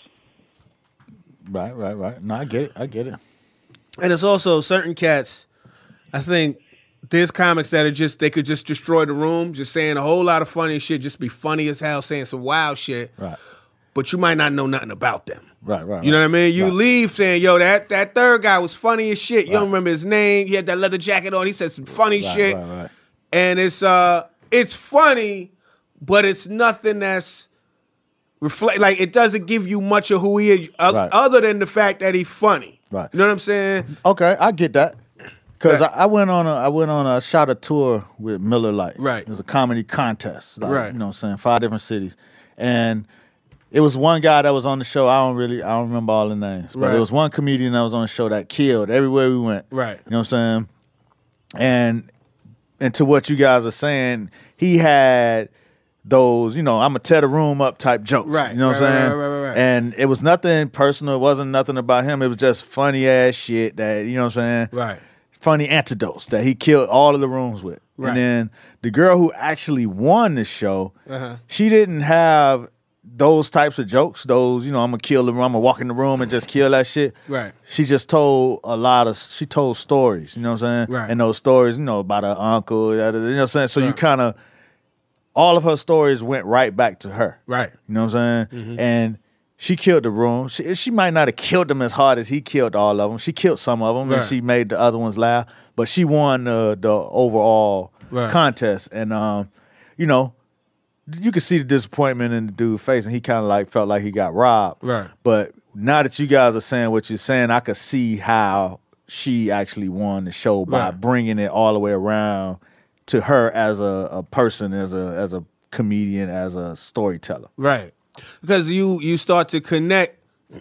Right. No, I get it. And it's also certain cats, I think. There's comics that they could just destroy the room, just saying a whole lot of funny shit, just be funny as hell, saying some wild shit. Right. But you might not know nothing about them. Right. You know what I mean? You leave saying, yo, that third guy was funny as shit. You don't remember his name. He had that leather jacket on. He said some funny shit. Right. And it's funny, but it's nothing that's like it doesn't give you much of who he is other than the fact that he's funny. Right. You know what I'm saying? Okay, I get that. Because I went on a shot a tour with Miller Lite. Right. It was a comedy contest. Like, right. You know what I'm saying? 5 different cities. And it was one guy that was on the show. I don't remember all the names. But there was one comedian that was on the show that killed everywhere we went. Right. You know what I'm saying? And to what you guys are saying, he had those, I'm going to tear the room up type jokes. Right. You know what I'm saying? Right. And it was nothing personal. It wasn't nothing about him. It was just funny ass shit that, you know what I'm saying? Right. Funny antidotes that he killed all of the rooms with. Right. And then the girl who actually won the show, she didn't have those types of jokes. Those, I'm going to kill the room. I'm going to walk in the room and just kill that shit. Right. She just told she told stories, you know what I'm saying? Right. And those stories, about her uncle, you know what I'm saying? So you kind of, all of her stories went right back to her. Right. You know what I'm saying? Mm-hmm. And she killed the room. She might not have killed them as hard as he killed all of them. She killed some of them, and she made the other ones laugh. But she won the overall contest. And, you could see the disappointment in the dude's face, and he kind of felt like he got robbed. Right. But now that you guys are saying what you're saying, I could see how she actually won the show by bringing it all the way around to her as a person, as a comedian, as a storyteller. Right. Because you start to connect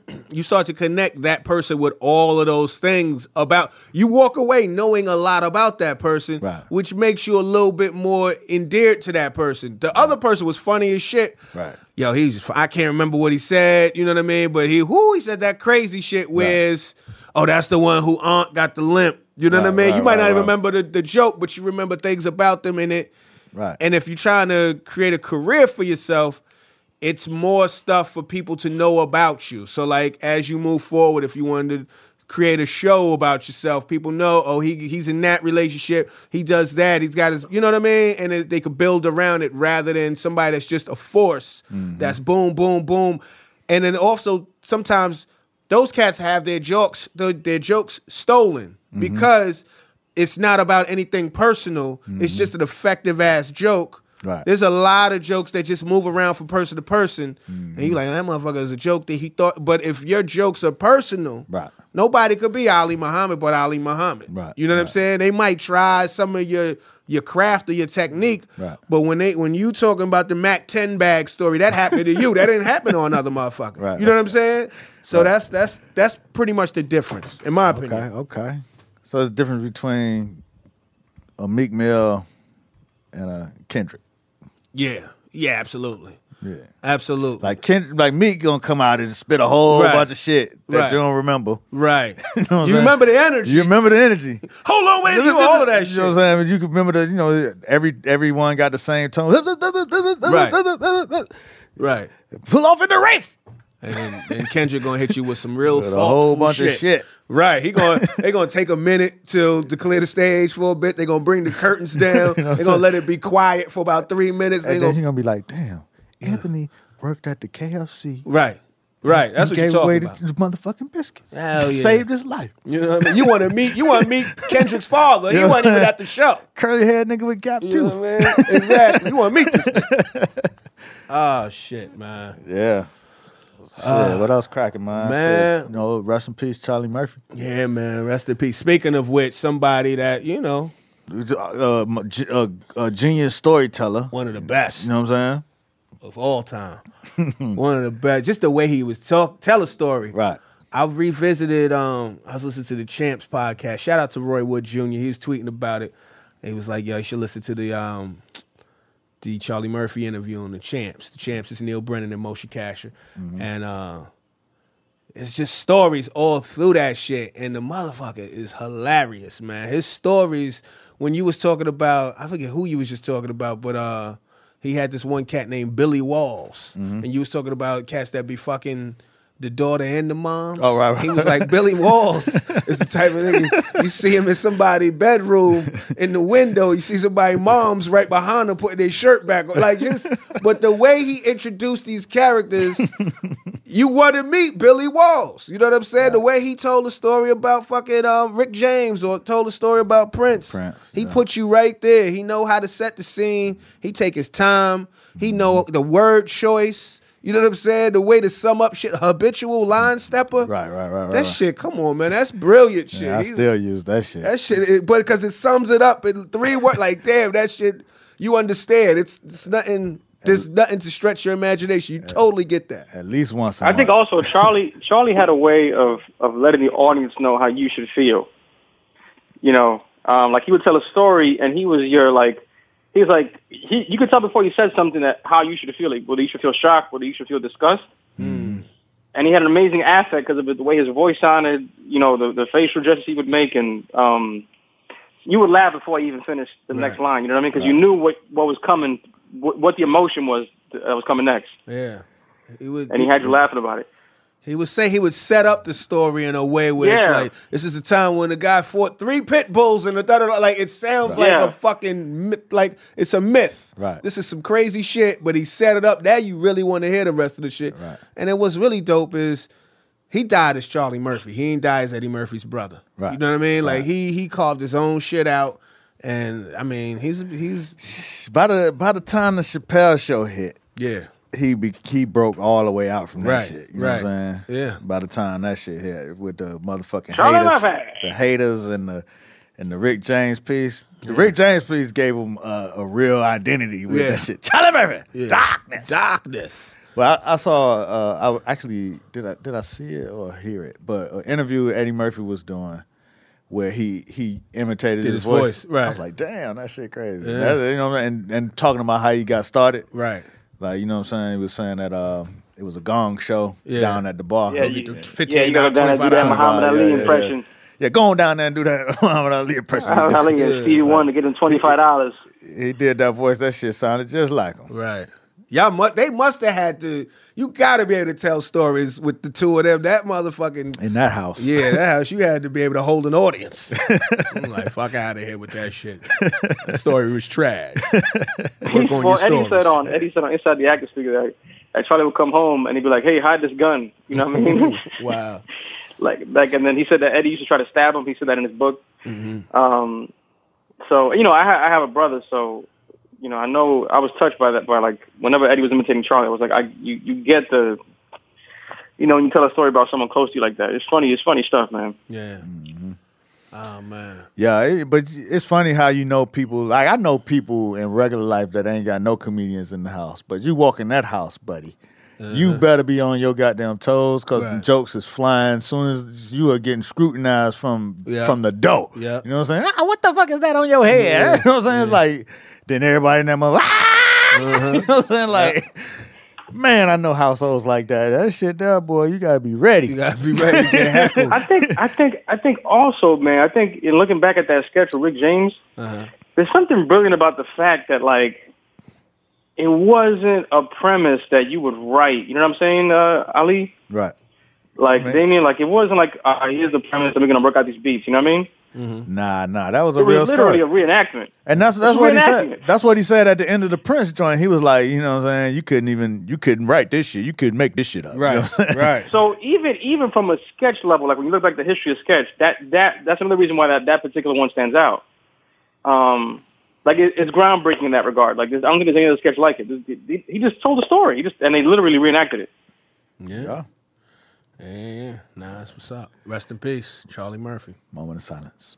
that person with all of those things about you. Walk away knowing a lot about that person, which makes you a little bit more endeared to that person. The other person was funny as shit. Right. Yo, I can't remember what he said, you know what I mean? But he said that crazy shit whereas, that's the one who Aunt got the limp. You know what I mean? You might not even remember the joke, but you remember things about them in it. Right. And if you're trying to create a career for yourself, it's more stuff for people to know about you. So, as you move forward, if you wanted to create a show about yourself, people know, he's in that relationship, he does that, he's got his, you know what I mean? And they could build around it rather than somebody that's just a force that's boom, boom, boom. And then also, sometimes those cats have their jokes stolen because it's not about anything personal. It's just an effective-ass joke. Right. There's a lot of jokes that just move around from person to person, and you're like, that motherfucker is a joke that he thought. But if your jokes are personal, nobody could be Ali Muhammad but Ali Muhammad. Right. You know what I'm saying? They might try some of your craft or your technique, but when you talking about the Mac 10 bag story, that happened to you. That didn't happen to another motherfucker. Right. You know what I'm saying? So that's pretty much the difference, in my opinion. Okay. So the difference between a Meek Mill and a Kendrick. Yeah, absolutely. Yeah, absolutely. Like Meek gonna come out and spit a whole bunch of shit that you don't remember. Right. You remember the energy. You remember the energy. Hold on, wait, do all of that shit. You know what I'm saying? You can remember everyone got the same tone. Right. Pull off in the Wraith. And then Kendrick gonna hit you with some real a whole bunch shit. of shit. Right. They gonna take a minute to clear the stage for a bit. They gonna bring the curtains down. They gonna let it be quiet for about 3 minutes. And then he gonna be like, damn, Anthony worked at the KFC. Right. That's what you're talking about. The motherfucking biscuits. Hell yeah. Saved his life. You know what I mean? You want to meet Kendrick's father. He wasn't even at the show. Curly haired nigga with Gap you too. Know what I mean? Exactly. You want to meet this nigga. Oh shit, man. Yeah. What else cracking, man? Man. Rest in peace, Charlie Murphy. Yeah, man. Rest in peace. Speaking of which, somebody that, a genius storyteller. One of the best. You know what I'm saying? Of all time. One of the best. Just the way he was tell a story. Right. I've revisited, I was listening to the Champs podcast. Shout out to Roy Wood Jr. He was tweeting about it. He was like, yo, you should listen to the Charlie Murphy interview on the Champs. The Champs is Neil Brennan and Moshe Kasher. And it's just stories all through that shit. And the motherfucker is hilarious, man. His stories, when you was talking about, I forget who you was just talking about, but he had this one cat named Billy Walls. And you was talking about cats that be fucking the daughter and the moms. Oh, right. He was like, Billy Walls is the type of nigga, you see him in somebody's bedroom in the window, you see somebody's mom's right behind him putting their shirt back on. But the way he introduced these characters, you want to meet Billy Walls. You know what I'm saying? The way he told the story about fucking Rick James or told the story about Prince. He put you right there. He know how to set the scene. He take his time. He know the word choice. You know what I'm saying? The way to sum up shit. Habitual line stepper. Right. That shit, come on, man. That's brilliant shit. I still use that shit. That shit, but because it sums it up in 3 words. Like, damn, that shit, you understand. It's nothing... There's nothing to stretch your imagination. You totally get that. At least once. I think also Charlie had a way of letting the audience know how you should feel. You know, like he would tell a story, and you could tell before he said something that how you should feel. Like, whether you should feel shocked, whether you should feel disgust. And he had an amazing affect because of the way his voice sounded. You know, the facial gestures he would make, and you would laugh before he even finished the next line. You know what I mean? Because you knew what was coming. What the emotion was that was coming next. Yeah. He had you laughing about it. He would say he would set up the story in a way where it's like, this is a time when the guy fought 3 pit bulls and like it sounds like a fucking myth, like it's a myth. Right. This is some crazy shit, but he set it up. Now you really want to hear the rest of the shit. Right. And then what's really dope is he died as Charlie Murphy. He ain't died as Eddie Murphy's brother. Right. You know what I mean? Like he carved his own shit out. And I mean, he's by the time the Chappelle show hit, he broke all the way out from that shit. You know what I'm saying? Yeah. By the time that shit hit with the motherfucking Charlie haters and the Rick James piece. The Rick James piece gave him a real identity with that shit. Charlie Murphy, darkness. Well, I saw. I actually did I see it or hear it? But an interview Eddie Murphy was doing, where he imitated his voice. Right. I was like, damn, that shit crazy. Yeah. That, you know, and talking about how he got started. Right. Like, you know what I'm saying? He was saying that it was a gong show down at the bar. Yeah, you gotta go down and do that Muhammad Ali impression. Yeah, go on down there and do that Muhammad Ali impression. Muhammad Ali and Stevie Wonder to get him $25. He did that voice. That shit sounded just like him. Right. They must have had to. You got to be able to tell stories with the two of them. That motherfucking in that house. Yeah, that house. You had to be able to hold an audience. I'm like, fuck out of here with that shit. The story was trash. Eddie said on Inside the Actors Studio that Charlie would come home and he'd be like, "Hey, hide this gun." You know what I mean? Wow. Like, and then he said that Eddie used to try to stab him. He said that in his book. Mm-hmm. So you know, I have a brother, so. You know, I know I was touched by that. By like, whenever Eddie was imitating Charlie, I was like, you get the, you know, when you tell a story about someone close to you like that, it's funny. It's funny stuff, man. Yeah. Mm-hmm. Oh man. Yeah, but it's funny how you know people. Like I know people in regular life that ain't got no comedians in the house, but you walk in that house, buddy. You better be on your goddamn toes because the jokes is flying as soon as you are getting scrutinized from the door. Yeah. You know what I'm saying? What the fuck is that on your head? Yeah. You know what I'm saying? It's like. Then everybody in that mother, you know what I'm saying? Like, man, I know households like that. That shit there, boy, you gotta be ready. You gotta be ready to get heckled. I think also, man, I think in looking back at that sketch with Rick James, there's something brilliant about the fact that like it wasn't a premise that you would write. You know what I'm saying, Ali? Right. Like Damien, like it wasn't like here's the premise and we're gonna work out these beats. You know what I mean? Mm-hmm. Nah, that was a real story. Literally a reenactment. And that's what he said. That's what he said at the end of the Prince joint. He was like, you know what I'm saying, you couldn't write this shit. You couldn't make this shit up. Right. You know right. So even from a sketch level, like when you look back at the history of sketch, that's another reason why that particular one stands out. Like it's groundbreaking in that regard. Like I don't think there's any other sketch like it. He just told a story. And they literally reenacted it. Yeah. Nah, that's what's up. Rest in peace, Charlie Murphy. Moment of silence.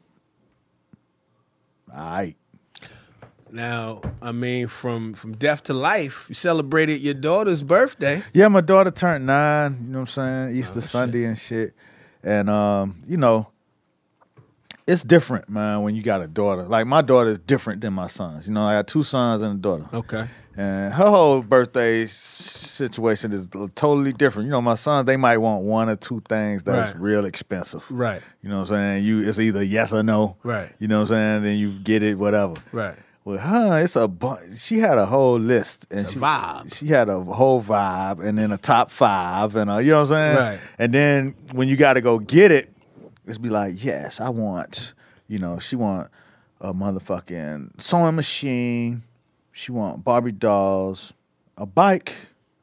All right. Now, I mean, from death to life, you celebrated your daughter's birthday. Yeah, my daughter turned 9, you know what I'm saying? Easter Sunday and shit. And, you know, it's different, man, when you got a daughter. Like, my daughter is different than my sons. You know, I got 2 sons and a daughter. Okay. And her whole birthday situation is totally different. You know, my sons, they might want 1 or 2 things that's real expensive. Right. You know what I'm saying? It's either yes or no. Right. You know what I'm saying? Then you get it, whatever. Right. With her, it's she had a whole list. And it's a vibe. She had a whole vibe and then a top 5 and you know what I'm saying? Right. And then when you got to go get it, it's be like, yes, I want, you know, she want a motherfucking sewing machine. She want Barbie dolls, a bike,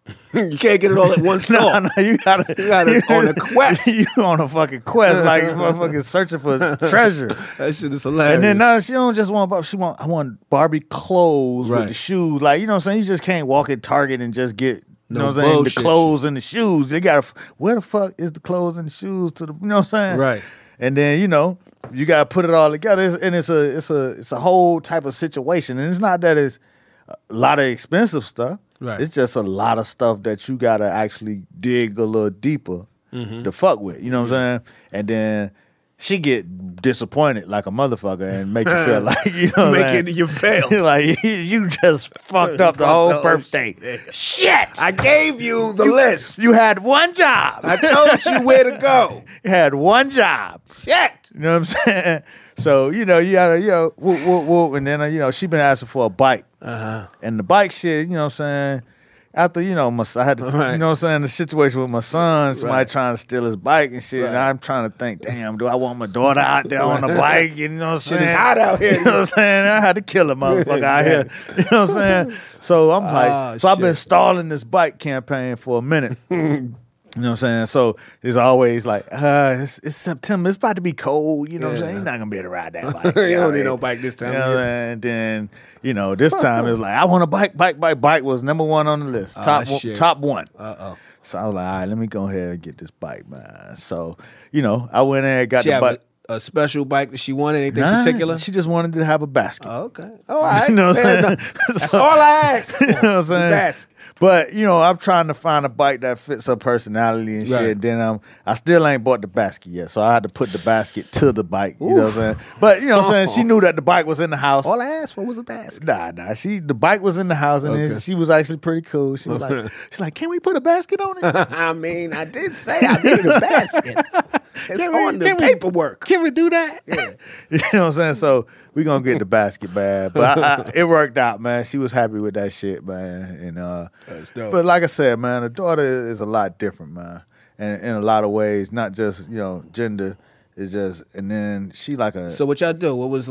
You can't get it all at one store. No, you gotta on a quest. You on a fucking quest, like motherfucking searching for treasure. That shit is hilarious. And then now she don't just want I want Barbie clothes with the shoes. Like, you know what I'm saying? You just can't walk at Target and just get you know what I'm saying? The clothes and the shoes. They gotta where the fuck is the clothes and the shoes to the you know what I'm saying? Right. And then, you know, you gotta put it all together. And it's a whole type of situation. And it's not that it's a lot of expensive stuff. Right. It's just a lot of stuff that you gotta actually dig a little deeper to fuck with. You know what I'm saying? And then she get disappointed like a motherfucker and make you feel like you know making you fail. Like you just fucked up the whole birthday. Shit! I gave you the list. You had one job. I told you where to go. You had one job. Shit. You know what I'm saying? So, you know, you gotta, you know, whoop, whoop, whoop. And then, you know, she been asking for a bike. And the bike shit, you know what I'm saying? After, you know, I had to, you know what I'm saying, the situation with my son, somebody trying to steal his bike and shit. And I'm trying to think, damn, do I want my daughter out there on the bike? You know what I'm saying? Shit is hot out here. You know what I'm saying? I had to kill a motherfucker out here. You know what I'm saying? So I'm like, I've been stalling this bike campaign for a minute. You know what I'm saying? So it's always like, it's September. It's about to be cold. You know what I'm saying? You're not going to be able to ride that bike. You don't need no bike this time. You know, and then, you know, this time it was like, I want a bike. Bike was number one on the list. Top one. So I was like, all right, let me go ahead and get this bike, man. So, you know, I went in and got the bike. A special bike that she wanted? Anything particular? She just wanted to have a basket. Oh, okay. All right. You know what I'm saying? That's all I asked. You know what I'm saying? Basket. But, you know, I'm trying to find a bike that fits her personality and shit. And then I still ain't bought the basket yet. So I had to put the basket to the bike. You know what I'm saying? But, you know what I'm saying? She knew that the bike was in the house. All I asked for was a basket. Nah. The bike was in the house and then she was actually pretty cool. She was like, can we put a basket on it? I mean, I did say I needed a basket. It's on the paperwork. Can we do that? Yeah. You know what I'm saying? So we going to get the basket, man. But it worked out, man. She was happy with that shit, man. And that's dope. But like I said, man, the daughter is a lot different, man. And in a lot of ways, not just, you know, gender. It's just, and then she like a... So what y'all do? What was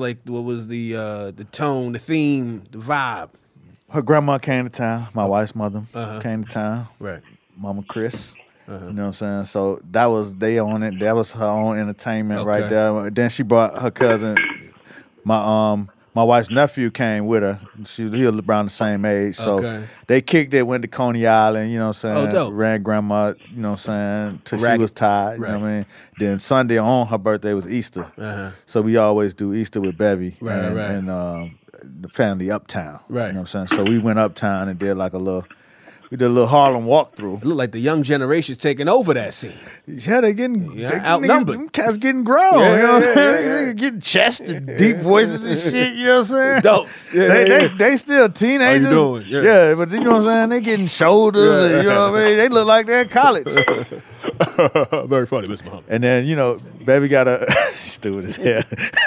the tone, the theme, the vibe? Her grandma came to town. My wife's mother came to town. Right. Mama Chris. You know what I'm saying? So that was they on it. That was her own entertainment right there. Then she brought her cousin, my wife's nephew came with her. He was around the same age. So they kicked it, went to Coney Island, you know what I'm saying? Oh, dope. Ran grandma, you know what I'm saying, till she was tired. You know what I mean? Then Sunday on her birthday was Easter. So we always do Easter with Bevy and the family uptown. Right. You know what I'm saying? So we went uptown and did like we did a little Harlem walkthrough. It looked like the young generation's taking over that scene. Yeah, they getting outnumbered. Them cats getting grown. You know what I'm saying? Getting chest and deep voices and shit. You know what I'm saying? Adults. They still teenagers. How you doing? Yeah, but you know what I'm saying? They getting shoulders. And, you know what I mean? They look like they're in college. Very funny, Mr. Muhammad. And then, you know, Baby got a stupid as hell.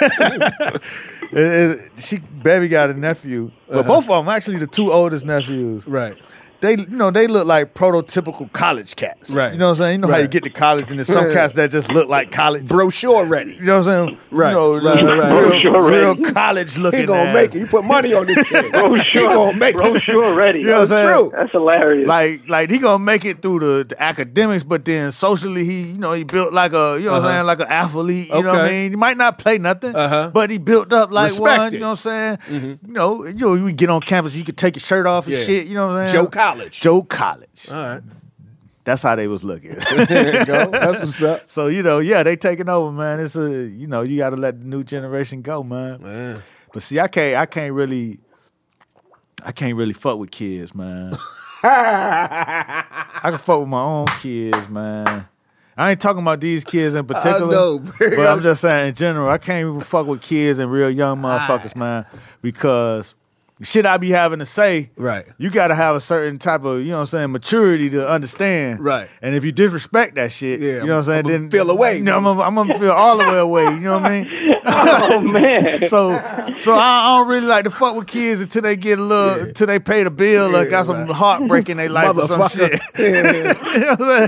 Baby got a nephew. But both of them, actually the two oldest nephews. Right. They look like prototypical college cats. Right. You know what I'm saying? You know how you get to college and there's some cats that just look like college. Brochure ready. You know what I'm saying? Right. You know, real college looking. He gonna make it. You put money on this kid. He gonna make it. Brochure ready. You know That's true. That's hilarious. Like he gonna make it through the academics, but then socially he built like a, you know what I'm saying, like an athlete. You know what I mean? He might not play nothing, but he built up like Respected. one. You know what I'm saying? You know, you get on campus, you could take your shirt off and shit. You know what I'm saying? Joe College. All right. That's how they was looking. There you go. That's what's up. So, you know, they taking over, man. It's you got to let the new generation go, man. But see, I can't really fuck with kids, man. I can fuck with my own kids, man. I ain't talking about these kids in particular. No, but I'm just saying in general, I can't even fuck with kids and real young motherfuckers, man, because shit I be having to say, you got to have a certain type of, you know what I'm saying, maturity to understand. Right. And if you disrespect that shit, you know what I'm saying, then feel away. You know, I'm going to feel all the way away, you know what I mean? Oh, man. So I don't really like to fuck with kids until they get a little, until they pay the bill or got some heartbreak in their life or some shit. You know what I'm saying?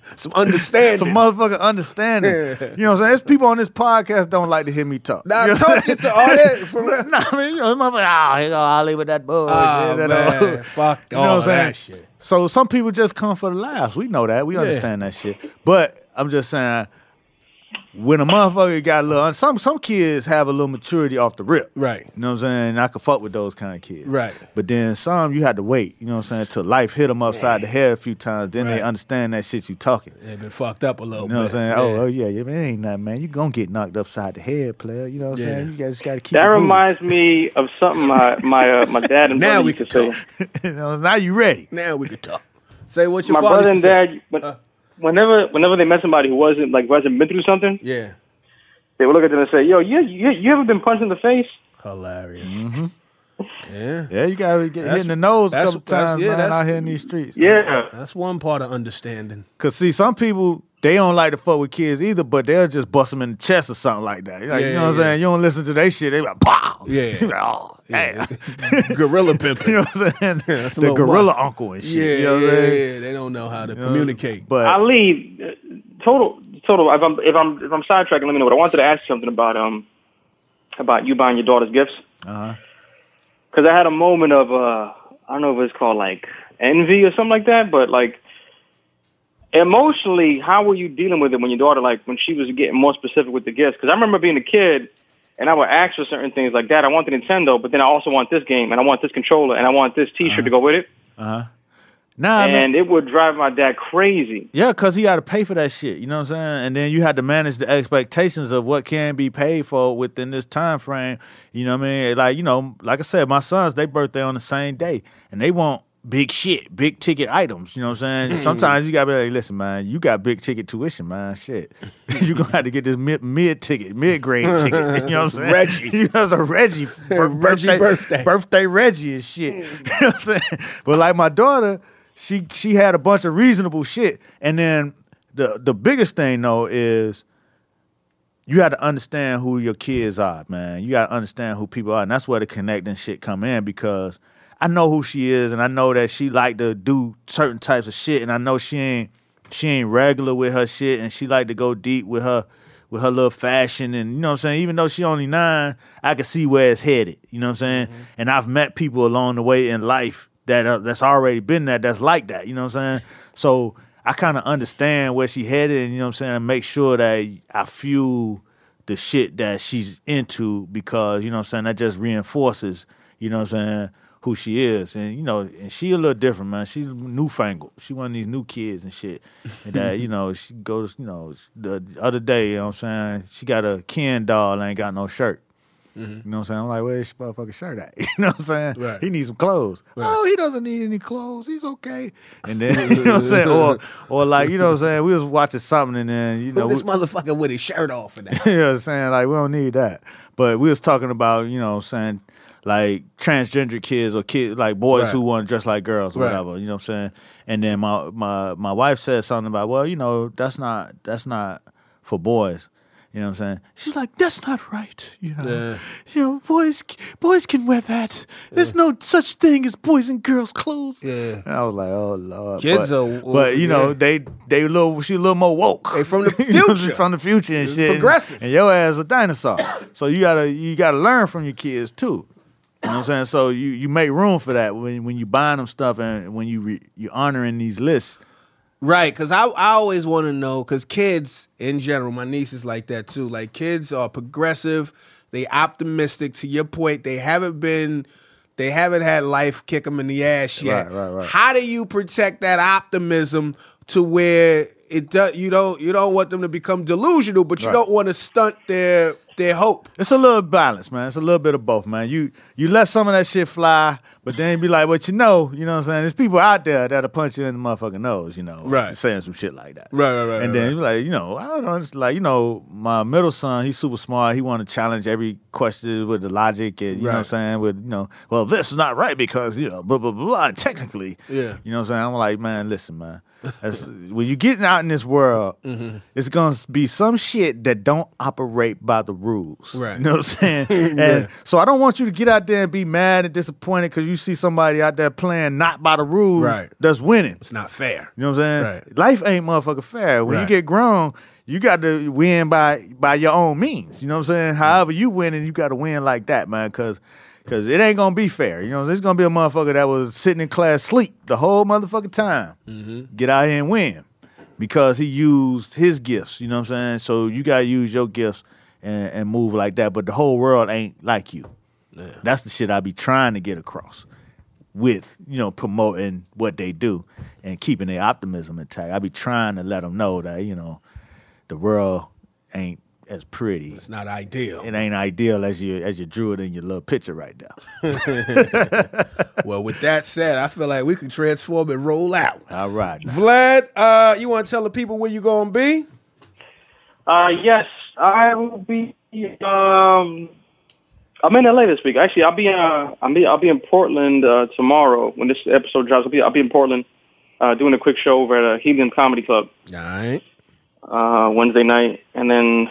some understanding. Some motherfucking understanding. You know what I'm saying? There's people on this podcast don't like to hear me talk. Nah, talk it to all that. For real. Nah, I mean, you know, motherfucker, here go Ollie with that bullshit. Oh, man. Fuck you know all what I'm that saying? shit. So some people just come for the laughs. We know that. We understand that shit. But I'm just saying, when a motherfucker got a little, some kids have a little maturity off the rip. Right. You know what I'm saying? And I could fuck with those kind of kids. Right. But then some, you had to wait, you know what I'm saying, till life hit them upside the head a few times. Then they understand that shit you talking. They've been fucked up a little bit. You know what I'm saying? Oh, yeah, man, ain't nothing, man. You gonna get knocked upside the head, player. You know what I'm saying? You just gotta keep that it moving. reminds me of something my dad and Now brother we used to can say. You know, now you ready. Now we can talk. Say what your My father brother and said. dad, whenever they met somebody who wasn't been through something, Yeah. they would look at them and say, "Yo, you ever been punched in the face?" Hilarious. Mm-hmm. Yeah. Yeah, you gotta get hit in the nose a couple times, man, that's- out here in these streets. Yeah. That's one part of understanding. Cause see, some people they don't like to fuck with kids either, but they'll just bust them in the chest or something like that. Like, you know what I'm saying? You don't listen to their shit, they be like, pow! Yeah. You like, oh, Yeah. damn. Gorilla pimping. You know what I'm saying? that's a The little gorilla wild. uncle and shit. Yeah, you know what I'm saying? yeah. They don't know how to communicate. But Ali, total. If I'm sidetracking, let me know. But I wanted to ask you something about you buying your daughter's gifts. Because I had a moment of I don't know if it's called like envy or something like that, but like emotionally, how were you dealing with it when your daughter, like when she was getting more specific with the gifts? Because I remember being a kid and I would ask for certain things like that. I want the Nintendo, but then I also want this game and I want this controller and I want this T-shirt to go with it. nah, man. And it would drive my dad crazy. Yeah, because he got to pay for that shit. You know what I'm saying? And then you had to manage the expectations of what can be paid for within this time frame. You know what I mean? Like, you know, like I said, my sons, they birthday on the same day. And they want big shit, big ticket items. You know what I'm saying? Sometimes you got to be like, listen, man, you got big ticket tuition, man. Shit. You're going to have to get this mid-grade ticket. You know what I'm saying? Reggie. You know, it's a Reggie. Birthday Reggie and shit. You know what I'm saying? But like my daughter, she had a bunch of reasonable shit. And then the biggest thing, though, is you got to understand who your kids are, man. You got to understand who people are. And that's where the connecting shit come in, because I know who she is, and I know that she like to do certain types of shit, and I know she ain't regular with her shit, and she like to go deep with her little fashion, and you know what I'm saying? Even though she only 9, I can see where it's headed. You know what I'm saying? And I've met people along the way in life that's already been there, that's like that. You know what I'm saying? So I kind of understand where she headed, and you know what I'm saying, and make sure that I fuel the shit that she's into, because you know what I'm saying, that just reinforces, you know what I'm saying, who she is. And you know, and she a little different, man. She's newfangled. She one of these new kids and shit. And that, you know, she goes, you know, the other day, you know what I'm saying, she got a Ken doll, ain't got no shirt. You know what I'm saying? I'm like, where's your motherfucking shirt at? You know what I'm saying? Right. He needs some clothes. Right. Oh, he doesn't need any clothes. He's okay. And then, you know what I'm saying? Or like, you know what I'm saying? We was watching something, and then, you know. This motherfucker with his shirt off and that. You know what I'm saying? Like, we don't need that. But we was talking about, you know what I'm saying, like transgender kids or kids, like boys who want to dress like girls or whatever, you know what I'm saying? And then my wife said something about, well, you know, that's not for boys. You know what I'm saying? She's like, that's not right. You know, boys can wear that. There's no such thing as boys and girls clothes. Yeah. And I was like, oh Lord. Kids but you know, she a little more woke. They from the future. From the future and shit. Progressive. And your ass a dinosaur. So you gotta learn from your kids too. You know what I'm saying? So you make room for that when you buying them stuff, and when you honoring these lists. Right, because I always want to know, because kids in general, my niece is like that too. Like, kids are progressive, they optimistic. To your point, they haven't had life kick them in the ass yet. Right. How do you protect that optimism to where you don't want them to become delusional, but you don't want to stunt their hope? It's a little balance, man. It's a little bit of both, man. You let some of that shit fly, but then be like, what you know what I'm saying? There's people out there that'll punch you in the motherfucking nose, you know, saying some shit like that. Right. And then you're like, you know, I don't know, it's like, you know, my middle son, he's super smart. He want to challenge every question with the logic, and you know what I'm saying, with, you know, well, this is not right because, you know, blah, blah, blah, technically. Yeah. You know what I'm saying? I'm like, man, listen, man. When you're getting out in this world, it's gonna be some shit that don't operate by the rules. Right. You know what I'm saying? And so I don't want you to get out there and be mad and disappointed because you see somebody out there playing not by the rules that's winning. It's not fair. You know what I'm saying? Right. Life ain't motherfucking fair. When you get grown, you got to win by your own means. You know what I'm saying? However you win, and you got to win like that, man, because it ain't going to be fair. You know, there's going to be a motherfucker that was sitting in class sleep the whole motherfucking time. Get out here and win because he used his gifts. You know what I'm saying? So you got to use your gifts and move like that. But the whole world ain't like you. Yeah. That's the shit I be trying to get across with, you know, promoting what they do and keeping their optimism intact. I be trying to let them know that, you know, the world ain't as pretty. It's not ideal. It ain't ideal as you drew it in your little picture right now. Well, with that said, I feel like we can transform and roll out. All right. Now. Vlad, you want to tell the people where you going to be? Yes, I will be. I'm in LA this week. Actually, I'll be in Portland tomorrow when this episode drops. I'll be in Portland doing a quick show over at Helium Comedy Club. All right. Wednesday night, and then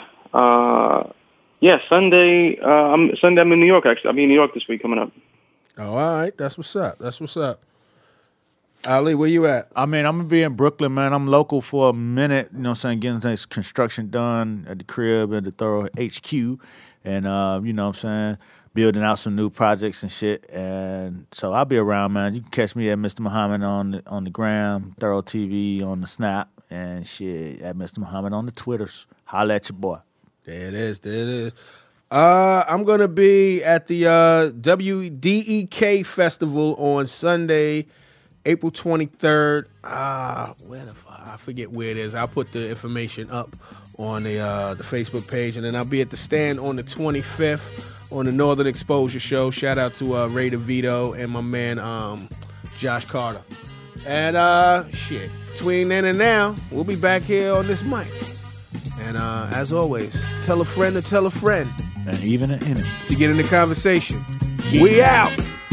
Sunday. I'm in New York. Actually, I'll be in New York this week coming up. Oh, all right. That's what's up. Ali, where you at? I mean, I'm going to be in Brooklyn, man. I'm local for a minute, you know what I'm saying, getting this construction done at the crib at the Thorough HQ. And, you know what I'm saying, building out some new projects and shit. And so I'll be around, man. You can catch me at Mr. Muhammad on the gram, Thorough TV on the Snap, and shit, at Mr. Muhammad on the Twitters. Holla at your boy. There it is. I'm going to be at the WDEK Festival on Sunday, April 23rd. I forget where it is. I'll put the information up on the Facebook page, and then I'll be at the stand on the 25th on the Northern Exposure Show. Shout out to Ray DeVito and my man Josh Carter. And between then and now, we'll be back here on this mic. And as always, tell a friend to tell a friend. And even an enemy. To get in the conversation. Yeah. We out.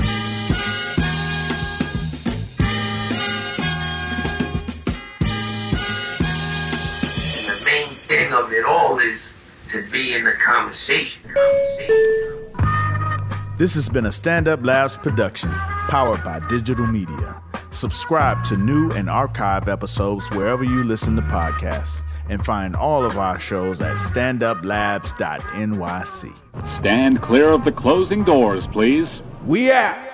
Of it all is to be in the conversation. This has been a Stand Up Labs production, powered by digital media. Subscribe to new and archive episodes wherever you listen to podcasts, and find all of our shows at standuplabs.nyc. Stand clear of the closing doors, please. We out.